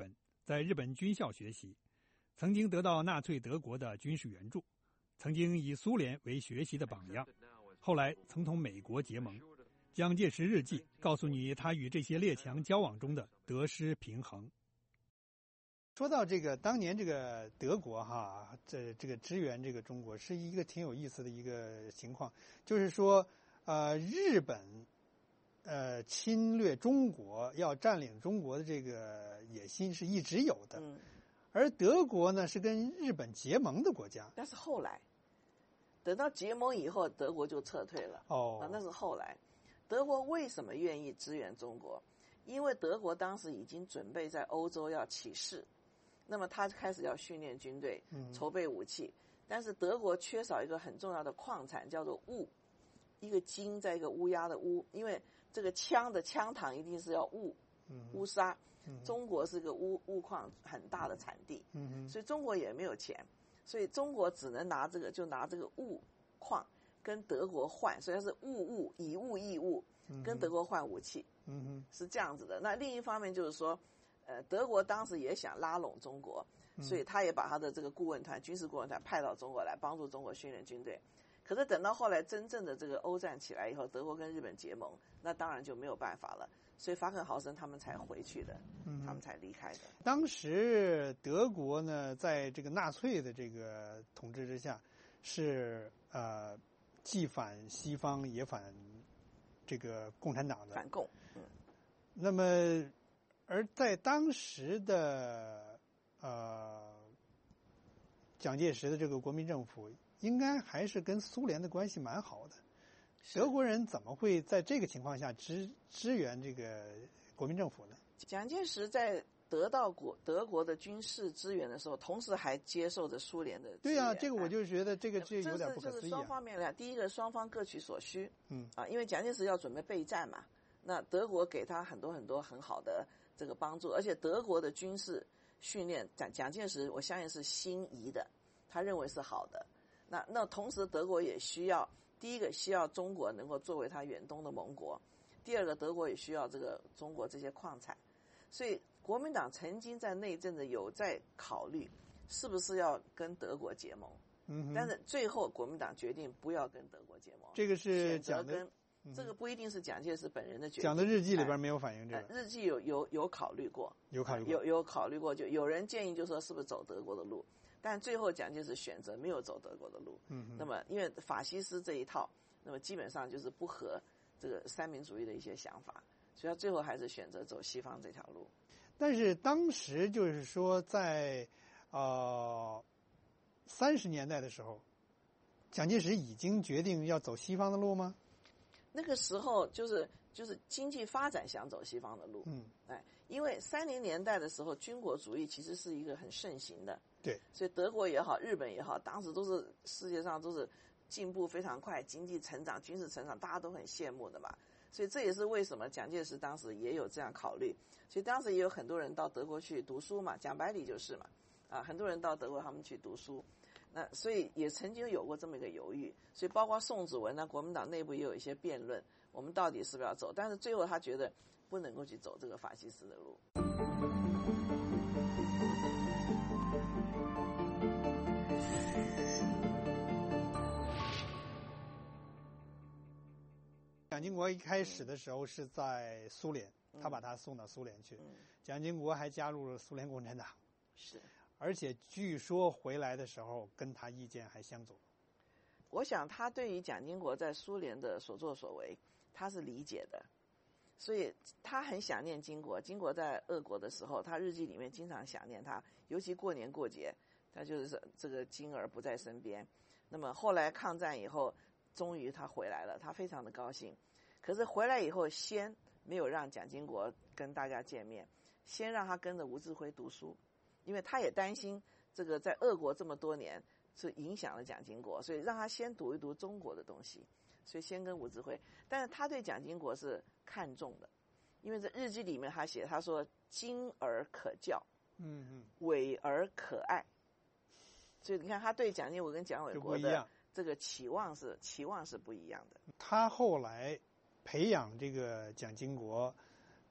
在日本军校学习，曾经得到纳粹德国的军事援助，曾经以苏联为学习的榜样，后来曾同美国结盟。蒋介石日记告诉你他与这些列强交往中的得失平衡。 说到这个当年这个德国哈，这这个支援这个中国是一个挺有意思的一个情况，就是说呃日本呃侵略中国要占领中国的这个野心是一直有的， 嗯， 而德国呢是跟日本结盟的国家。 但是后来等到结盟以后，德国就撤退了。 哦， 啊，那是后来。德国为什么愿意支援中国？因为德国当时已经准备在欧洲要起事，那么他开始要训练军队，筹备武器。嗯、但是德国缺少一个很重要的矿产，叫做钨，一个金在一个乌鸦的乌，因为这个枪的枪膛一定是要钨，乌纱。嗯、中国是个钨钨矿很大的产地，嗯、所以中国也没有钱，所以中国只能拿这个，就拿这个钨矿。跟德国换，所以它是物物以物易物，跟德国换武器，嗯哼，是这样子的。那另一方面就是说，呃，德国当时也想拉拢中国，所以他也把他的这个顾问团、军事顾问团派到中国来帮助中国训练军队。可是等到后来真正的这个欧战起来以后，德国跟日本结盟，那当然就没有办法了，所以法肯豪森他们才回去的，嗯、他们才离开的。 当时德国呢，在这个纳粹的这个统治之下，是呃。既反西方也反这个共产党的反共，嗯， 那么而在当时的呃蒋介石的这个国民政府，应该还是跟苏联的关系蛮好的。德国人怎么会在这个情况下支支援这个国民政府呢？ 蒋介石在得到国德国的军事支援的时候，同时还接受着苏联的支援。 对啊，这个我就觉得这个这有点不可思议、啊。 就是双方面来，第一个双方各取所需，嗯啊，因为蒋介石要准备备战嘛，那德国给他很多很多很好的这个帮助，而且德国的军事训练，蒋蒋介石我相信是心仪的，他认为是好的。那那同时德国也需要，第一个需要中国能够作为他远东的盟国，第二个德国也需要这个中国这些矿产，所以。国民党曾经在内政的有在考虑，是不是要跟德国结盟？嗯，但是最后国民党决定不要跟德国结盟。 这个是讲的， 嗯、这个不一定是蒋介石本人的决定。 讲的日记里边没有反映这个。 日记有有有考虑过， 有考虑过， 有有考虑过，就有人建议就说是不是走德国的路，但最后蒋介石选择没有走德国的路。嗯，那么因为法西斯这一套，那么基本上就是不合这个三民主义的一些想法，所以他最后还是选择走西方这条路。 但是当时就是说在，呃，三十年代的时候，蒋介石已经决定要走西方的路吗？ 那个时候就是就是经济发展想走西方的路，嗯，哎，因为三零年代的时候，军国主义其实是一个很盛行的， 对， 所以德国也好，日本也好，当时都是世界上都是进步非常快，经济成长、军事成长，大家都很羡慕的嘛。所以这也是为什么蒋介石当时也有这样考虑，所以当时也有很多人到德国去读书嘛，讲白理就是嘛，啊，很多人到德国他们去读书，那所以也曾经有过这么一个犹豫，所以包括宋子文呢，国民党内部也有一些辩论，我们到底是不是要走，但是最后他觉得不能够去走这个法西斯的路。 蒋经国一开始的时候是在苏联，他把他送到苏联去。蒋经国还加入了苏联共产党， 是， 而且据说回来的时候跟他意见还相左。 我想他对于蒋经国在苏联的所作所为，他是理解的，所以他很想念经国。经国在俄国的时候，他日记里面经常想念他，尤其过年过节，他就是这个经儿不在身边。那么后来抗战以后，终于他回来了，他非常的高兴。可是回来以后，先没有让蒋经国跟大家见面，先让他跟着吴志辉读书，因为他也担心这个在俄国这么多年是影响了蒋经国，所以让他先读一读中国的东西，所以先跟吴志辉。但是他对蒋经国是看重的，因为在日记里面他写，他说精而可教，嗯嗯，伟而可爱，所以你看他对蒋经国跟蒋纬国的这个期望是期望是不一样的。 他后来培养这个蒋经国，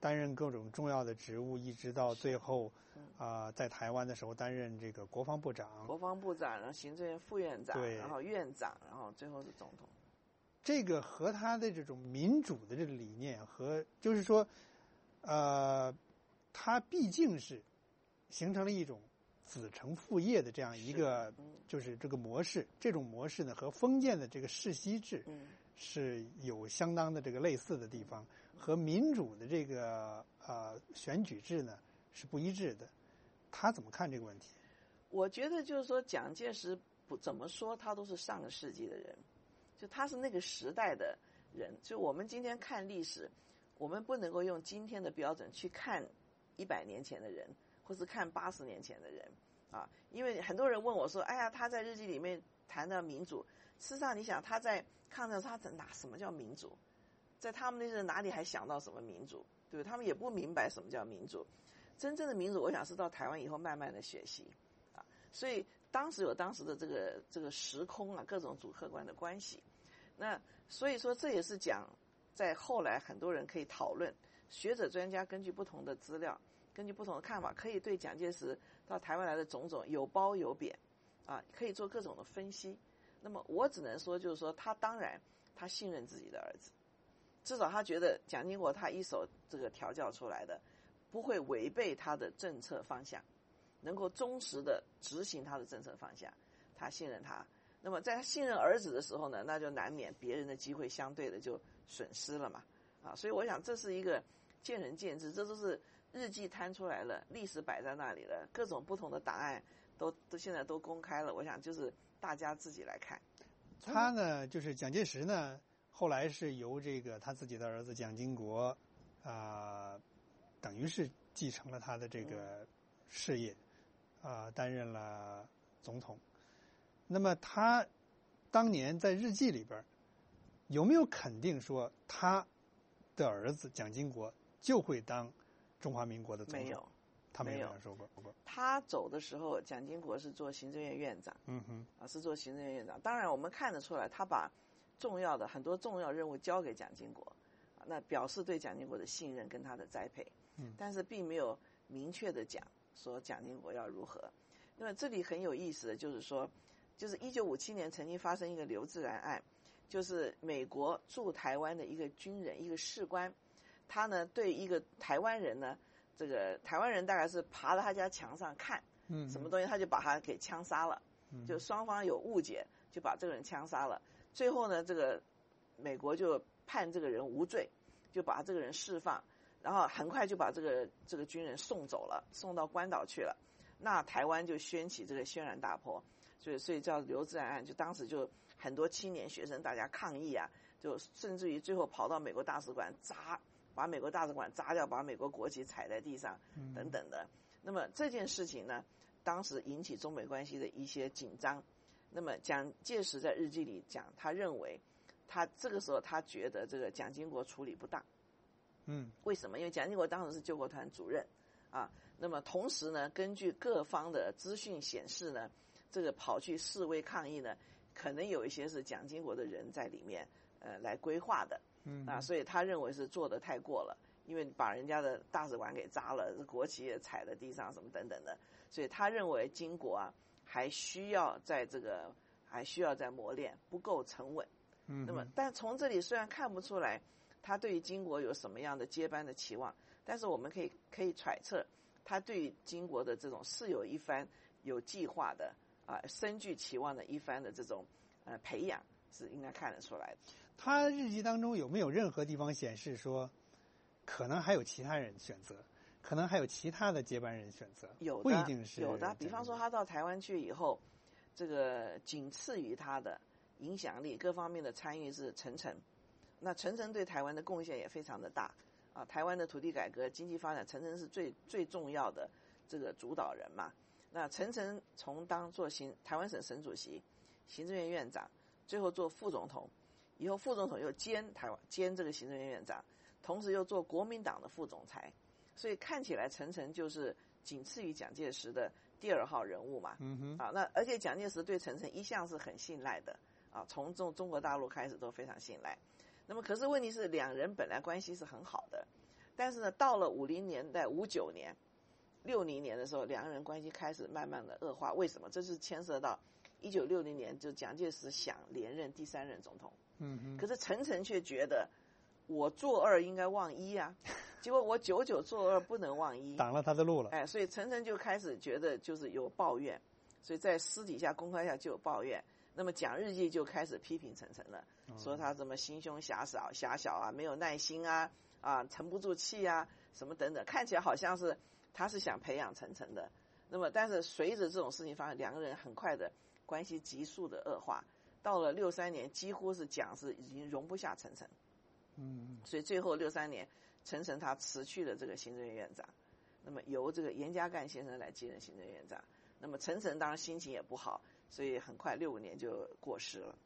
担任各种重要的职务，一直到最后啊、呃，在台湾的时候担任这个国防部长， 国防部长，然后行政院副院长， 对， 然后院长，然后最后是总统。 这个和他的这种民主的这个理念和就是说，呃，他毕竟是形成了一种子承父业的这样一个，就是这个模式。这种模式呢，和封建的这个世袭制是有相当的这个类似的地方，和民主的这个呃选举制呢是不一致的。他怎么看这个问题？ 我觉得就是说，蒋介石不怎么说，他都是上个世纪的人，就他是那个时代的人。就我们今天看历史，我们不能够用今天的标准去看一百年前的人，或是看八十年前的人啊。因为很多人问我说：“哎呀，他在日记里面谈到民主，事实上你想他在抗战，他哪什么叫民主？在他们那时候哪里还想到什么民主？对不对？他们也不明白什么叫民主。真正的民主，我想是到台湾以后慢慢的学习啊。所以当时有当时的这个这个时空啊，各种主客观的关系。那所以说这也是讲在后来很多人可以讨论，学者专家根据不同的资料，根据不同的看法，可以对蒋介石到台湾来的种种有褒有贬啊，可以做各种的分析。那么我只能说，就是说他当然他信任自己的儿子，至少他觉得蒋经国他一手这个调教出来的，不会违背他的政策方向，能够忠实的执行他的政策方向，他信任他。那么在他信任儿子的时候呢，那就难免别人的机会相对的就损失了嘛，啊，所以我想这是一个见仁见智，这都是日记摊出来了，历史摆在那里了，各种不同的档案都都现在都公开了，我想就是大家自己来看。 他呢，就是蒋介石呢，后来是由这个他自己的儿子蒋经国啊、呃，等于是继承了他的这个事业啊、呃，担任了总统。那么他当年在日记里边有没有肯定说他的儿子蒋经国就会当中华民国的总统？ 没有， 他没有这样说过。 他走的时候，蒋经国是做行政院院长， 嗯哼， 啊，是做行政院院长。当然，我们看得出来，他把重要的很多重要任务交给蒋经国，啊，那表示对蒋经国的信任跟他的栽培。 嗯， 但是并没有明确的讲说蒋经国要如何。那么这里很有意思的就是说，就是一九五七年曾经发生一个刘自然案，就是美国驻台湾的一个军人，一个士官，他呢对一个台湾人呢，这个台湾人大概是爬到他家墙上看， 嗯， 什么东西，他就把他给枪杀了， 嗯， 就双方有误解，就把这个人枪杀了。最后呢，这个美国就判这个人无罪，就把这个人释放，然后很快就把这个这个军人送走了，送到关岛去了。那台湾就掀起这个轩然大波。所以，所以叫刘自然案，就当时就很多青年学生大家抗议啊，就甚至于最后跑到美国大使馆砸，把美国大使馆砸掉，把美国国旗踩在地上，等等的。那么这件事情呢，当时引起中美关系的一些紧张。那么蒋介石在日记里讲，他认为他这个时候他觉得这个蒋经国处理不当。 嗯， 为什么？因为蒋经国当时是救国团主任啊。那么同时呢，根据各方的资讯显示呢，这个跑去示威抗议呢，可能有一些是蒋经国的人在里面，呃，来规划的， 嗯啊，所以他认为是做得太过了，因为把人家的大使馆给砸了，国旗也踩在地上，什么等等的，所以他认为经国啊还需要在这个还需要再磨练，不够沉稳。 嗯， 那么，但从这里虽然看不出来他对于经国有什么样的接班的期望，但是我们可以可以揣测，他对于经国的这种是有一番有计划的。啊，深具期望的一番的这种呃培养是应该看得出来的。 他日记当中有没有任何地方显示说，可能还有其他人选择，可能还有其他的接班人选择？ 有的， 不一定是有的。比方说，他到台湾去以后，这个仅次于他的影响力、各方面的参与是陈诚。那陈诚对台湾的贡献也非常的大啊。台湾的土地改革、经济发展，陈诚是最最重要的这个主导人嘛。那陈诚从当做行台湾省省主席、行政院院长，最后做副总统，以后副总统又兼台湾兼这个行政院院长，同时又做国民党的副总裁，所以看起来陈诚就是仅次于蒋介石的第二号人物嘛。 嗯哼， 啊，那而且蒋介石对陈诚一向是很信赖的啊，从中中国大陆开始都非常信赖。那么可是问题是，两人本来关系是很好的， 但是呢，到了五零年代、五九年、六零年的时候，两个人关系开始慢慢的恶化。为什么？这是牵涉到一九六零年，就蒋介石想连任第三任总统， 嗯嗯， 可是陈诚却觉得我做二应该忘一啊，结果我久久做二不能忘一， 挡了他的路了。 哎，所以陈诚就开始觉得就是有抱怨，所以在私底下公开下就有抱怨。那么蒋日记就开始批评陈诚了，说他什么心胸狭小、狭小啊，没有耐心啊，啊，沉不住气啊，什么等等，看起来好像是他是想培养陈诚的。那么，但是随着这种事情发生，两个人很快的关系急速的恶化，到了六三年，几乎是蒋是已经容不下陈诚， 嗯， 所以最后六三年，陈诚他辞去了这个行政院院长，那么由这个严家淦先生来接任行政院长。那么陈诚当然心情也不好，所以很快六五年就过世了。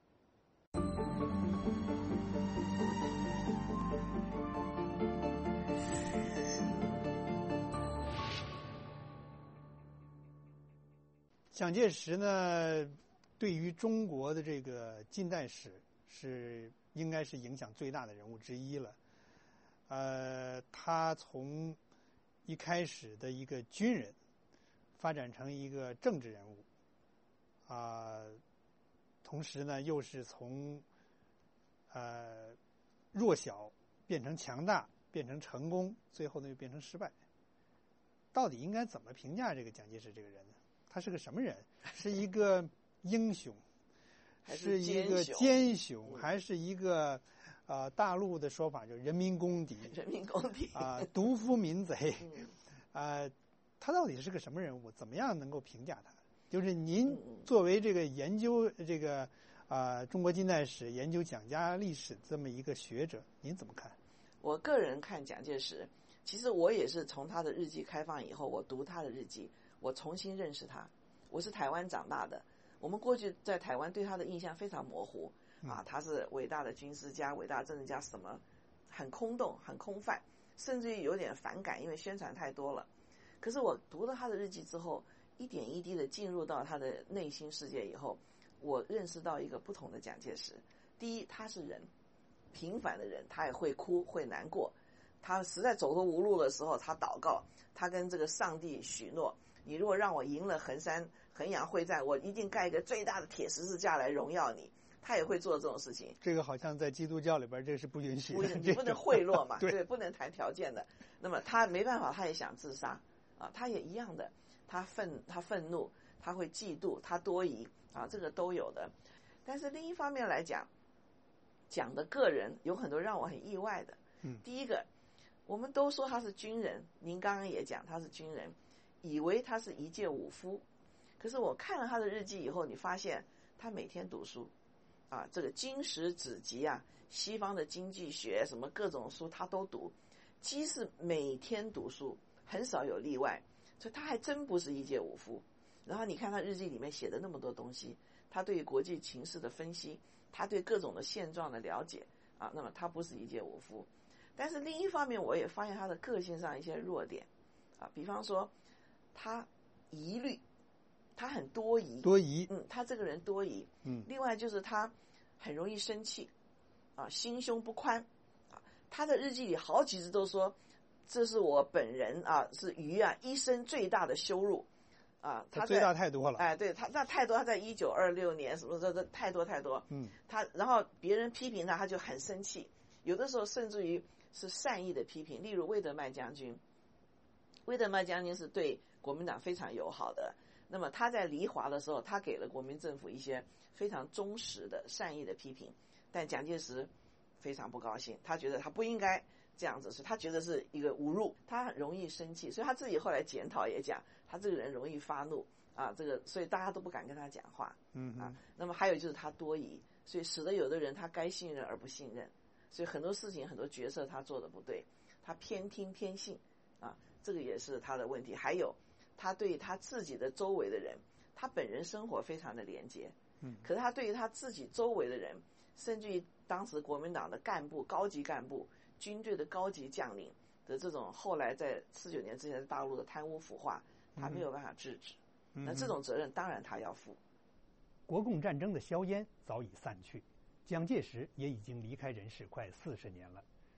蒋介石呢，对于中国的这个近代史是应该是影响最大的人物之一了。呃，他从一开始的一个军人，发展成一个政治人物，啊、呃，同时呢，又是从呃弱小变成强大，变成成功，最后呢又变成失败。到底应该怎么评价这个蒋介石这个人呢？他是个什么人？是一个英雄，是一个奸雄，还是一个呃大陆的说法就是人民公敌？ 人民公敌啊、呃，独夫民贼，啊、呃，他到底是个什么人物？怎么样能够评价他？就是您作为这个研究这个啊、呃、中国近代史、研究蒋家历史这么一个学者，您怎么看？ 我个人看蒋介石，其实我也是从他的日记开放以后，我读他的日记，我重新认识他。我是台湾长大的，我们过去在台湾对他的印象非常模糊啊，他是伟大的军事家、伟大的政治家，什么很空洞、很空泛，甚至于有点反感，因为宣传太多了。可是我读了他的日记之后，一点一滴的进入到他的内心世界以后，我认识到一个不同的蒋介石。第一，他是人，平凡的人，他也会哭会难过，他实在走投无路的时候，他祷告，他跟这个上帝许诺，你如果让我赢了衡山衡阳会战，我一定盖一个最大的铁十字架来荣耀你。他也会做这种事情。 这个好像在基督教里边，这个是不允许的， 你不能贿赂嘛， 对， 对，不能谈条件的。那么他没办法，他也想自杀啊，他也一样的，他愤他愤怒，他会嫉妒，他多疑啊，这个都有的。但是另一方面来讲，讲的个人有很多让我很意外的。 嗯， 第一个，我们都说他是军人，您刚刚也讲他是军人，以为他是一介武夫，可是我看了他的日记以后，你发现他每天读书。啊，这个经史子集啊，西方的经济学什么各种书他都读，几是每天读书，很少有例外，所以他还真不是一介武夫。然后你看他日记里面写的那么多东西，他对国际情势的分析，他对各种的现状的了解啊，那么他不是一介武夫。但是另一方面，我也发现他的个性上一些弱点啊，比方说他疑虑。他很多疑， 多疑， 嗯，他这个人多疑， 嗯， 另外就是他很容易生气，啊，心胸不宽，啊，他的日记里好几次都说，这是我本人啊，是于啊一生最大的羞辱，啊，他最大太多了， 哎，对他那太多，他在一九二六年什么这这太多太多， 嗯， 他然后别人批评他，他就很生气，有的时候甚至于是善意的批评，例如魏德迈将军，魏德迈将军是对国民党非常友好的。那么他在离华的时候，他给了国民政府一些非常忠实的善意的批评，但蒋介石非常不高兴，他觉得他不应该这样子，是他觉得是一个侮辱，他很容易生气，所以他自己后来检讨也讲，他这个人容易发怒啊，这个所以大家都不敢跟他讲话， 嗯啊，那么还有就是他多疑，所以使得有的人他该信任而不信任，所以很多事情很多决策他做的不对，他偏听偏信啊，这个也是他的问题，还有。他对他自己的周围的人，他本人生活非常的廉洁， 嗯， 可是他对于他自己周围的人，甚至于当时国民党的干部、高级干部、军队的高级将领的这种后来在四九年之前在大陆的贪污腐化，他没有办法制止， 嗯、 那这种责任当然他要负。 国共战争的硝烟早已散去，蒋介石也已经离开人世快四十年了。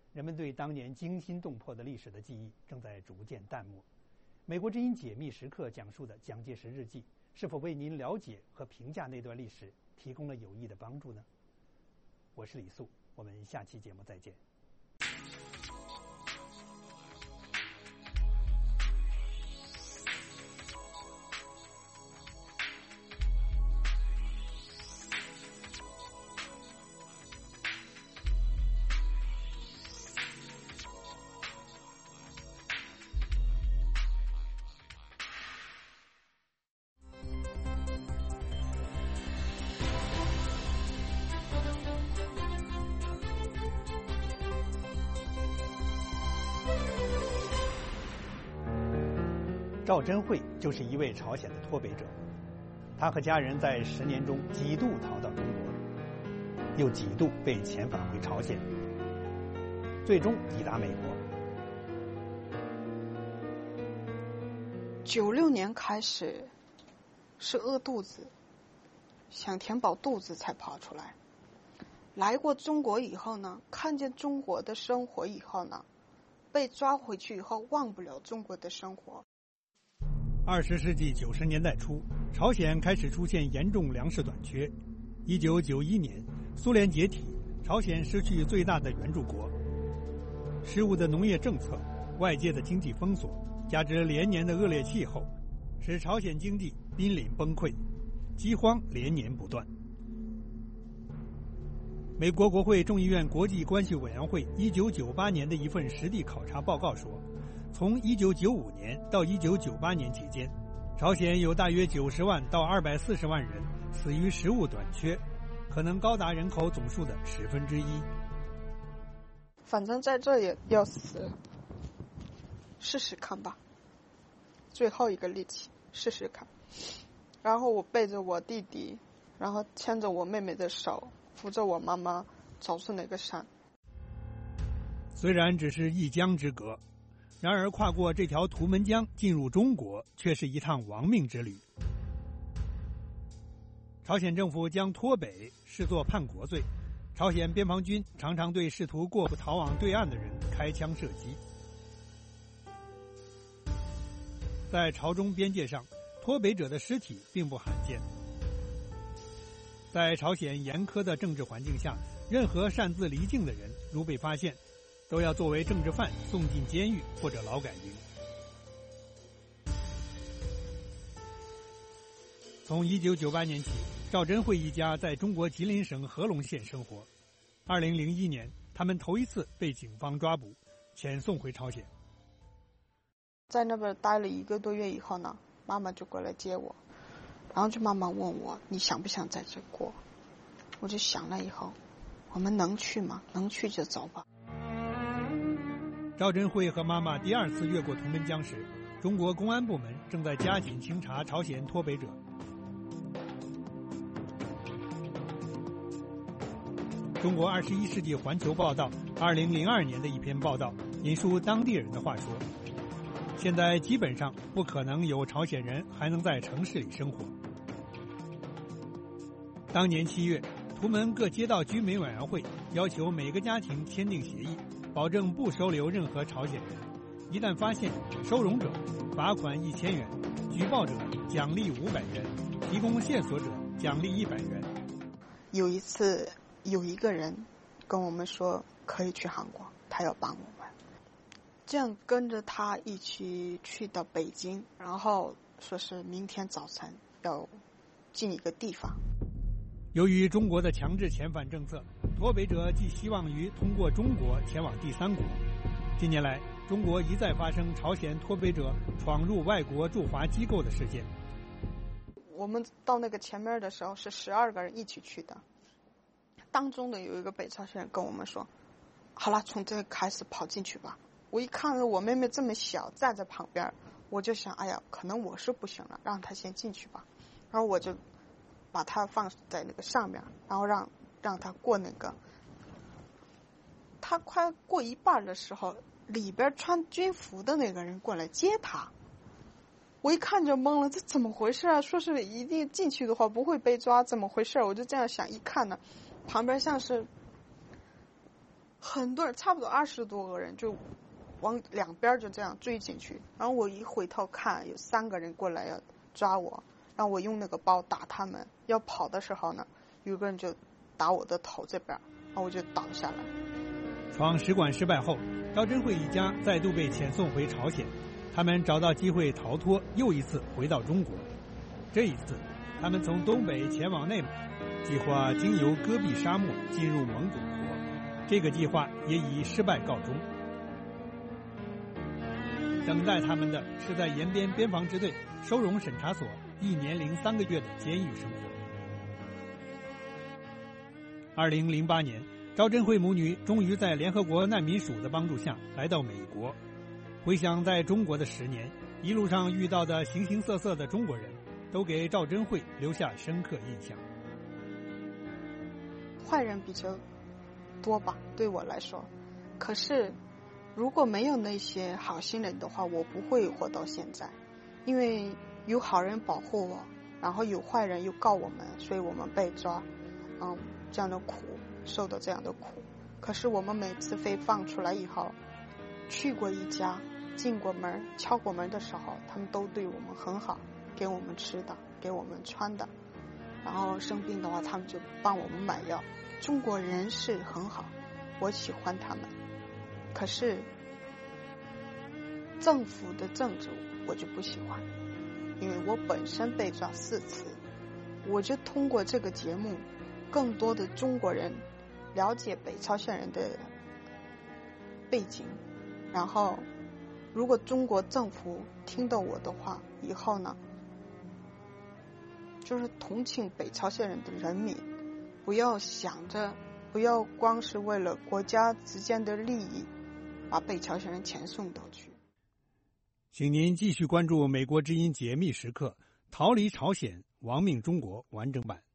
人们对当年惊心动魄的历史的记忆正在逐渐淡漠。美国之音解密时刻讲述的蒋介石日记，是否为您了解和评价那段历史提供了有益的帮助呢？我是李素，我们下期节目再见。赵祯慧就是一位朝鲜的脱北者，他和家人在十年中几度逃到中国，又几度被遣返回朝鲜，最终抵达美国。 九六年开始是饿肚子，想填饱肚子才跑出来。来过中国以后呢，看见中国的生活以后呢，被抓回去以后忘不了中国的生活。 二十世纪九十年代初，朝鲜开始出现严重粮食短缺。一九九一年，苏联解体，朝鲜失去最大的援助国。失误的农业政策、外界的经济封锁，加之连年的恶劣气候，使朝鲜经济濒临崩溃，饥荒连年不断。美国国会众议院国际关系委员会一九九八年的一份实地考察报告说，从一九九五年到一九九八年期间，朝鲜有大约九十万到二百四十万人死于食物短缺，可能高达人口总数的十分之一。 反正在这也要死，试试看吧，最后一个力气，试试看。然后我背着我弟弟，然后牵着我妹妹的手，扶着我妈妈走出那个山。 虽然只是一江之隔，然而跨过这条图们江进入中国，却是一趟亡命之旅。朝鲜政府将脱北视作叛国罪，朝鲜边防军常常对试图过不逃往对岸的人开枪射击。在朝中边界上，脱北者的尸体并不罕见。在朝鲜严苛的政治环境下，任何擅自离境的人，如被发现，都要作为政治犯送进监狱或者劳改营。从一九九八年起，赵祯慧一家在中国吉林省合龙县生活。二零零一年，他们头一次被警方抓捕，遣送回朝鲜。 在那边待了一个多月以后呢，妈妈就过来接我，然后就妈妈问我，你想不想在这过？我就想了以后，我们能去吗？能去就走吧。 赵祯慧和妈妈第二次越过图们江时，中国公安部门正在加紧清查朝鲜脱北者。中国二十一世纪环球报道二零零二年的一篇报道引述当地人的话说，现在基本上不可能有朝鲜人还能在城市里生活。当年七月，图们各街道居民委员会要求每个家庭签订协议，保证不收留任何朝鲜人，一旦发现收容者，罚款一千元，举报者奖励五百元，提供线索者奖励一百元。 有一次有一个人跟我们说可以去韩国，他要帮我们，这样跟着他一起去到北京，然后说是明天早晨要进一个地方。 由于中国的强制遣返政策，脱北者寄希望于通过中国前往第三国。近年来，中国一再发生朝鲜脱北者闯入外国驻华机构的事件。 我们到那个前面的时候是十二个人一起去的，当中的有一个北朝鲜人跟我们说，好了，从这个开始跑进去吧。我一看着我妹妹这么小站在旁边，我就想，哎呀，可能我是不行了，让她先进去吧。然后我就把她放在那个上面，然后让让她过那个。她快过一半的时候，里边穿军服的那个人过来接她。我一看就懵了，这怎么回事啊？说是一定进去的话不会被抓，怎么回事？我就这样想，一看呢，旁边像是很多人，差不多二十多个人就往两边就这样追进去，然后我一回头看，有三个人过来要抓我，然后我用那个包打他们，要跑的时候呢，有个人就打我的头这边，然后我就倒下来。 闯使馆失败后，赵珍慧一家再度被遣送回朝鲜，他们找到机会逃脱，又一次回到中国。这一次，他们从东北前往内蒙，计划经由戈壁沙漠进入蒙古国。这个计划也以失败告终。等待他们的是在延边边防支队收容审查所一年零三个月的监狱生活。二零零八年，赵珍慧母女终于在联合国难民署的帮助下来到美国。回想在中国的十年，一路上遇到的形形色色的中国人，都给赵珍慧留下深刻印象。 坏人比较多吧，对我来说。可是如果没有那些好心人的话，我不会活到现在。因为有好人保护我，然后有坏人又告我们，所以我们被抓，嗯，这样的苦，受到这样的苦。可是我们每次被放出来以后，去过一家，进过门，敲过门的时候，他们都对我们很好，给我们吃的，给我们穿的，然后生病的话，他们就帮我们买药。中国人是很好，我喜欢他们。可是政府的政治我就不喜欢，因为我本身被抓四次，我就通过这个节目，更多的中国人了解北朝鲜人的背景，然后如果中国政府听到我的话，以后呢，就是同情北朝鲜人的人民，不要想着，不要光是为了国家之间的利益，把北朝鲜人遣送到去。 请您继续关注美国之音解密时刻，逃离朝鲜，亡命中国完整版。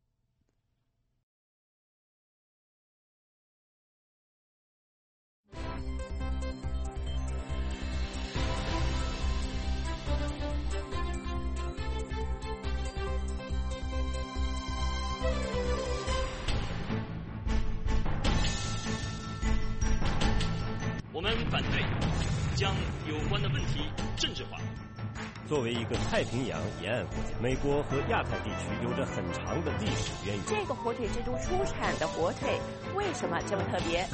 我们反对将有关的问题政治化。 作为一个太平洋沿岸国家，美国和亚太地区有着很长的历史渊源。 这个火腿之都出产的火腿为什么这么特别？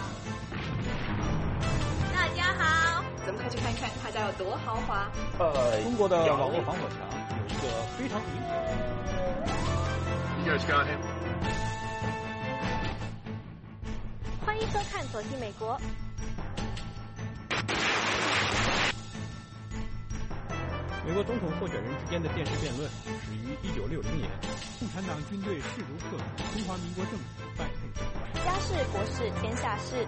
大家好，咱们快去看看他家有多豪华。 呃，中国的网络防火墙有一个非常灵活。 You guys got him. 欢迎收看《走进美国》。 美国总统候选人之间的电视辩论始于一九六零年。 共产党军队势如破竹，中华民国政府败退阵败。 家事国事天下事。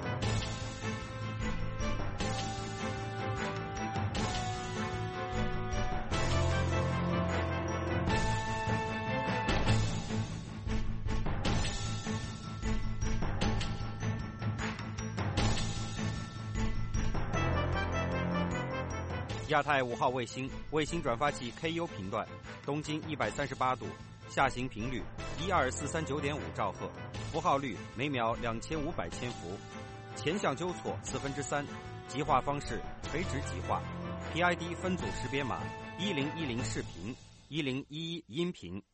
亚太五号卫星卫星转发器 K U 频段，东经一百三十八度，下行频率一二四三九点五兆赫，符号率每秒两千五百千伏，前向纠错四分之三，极化方式垂直极化 ，P I D 分组识别码一零一零视频，一零一一音频。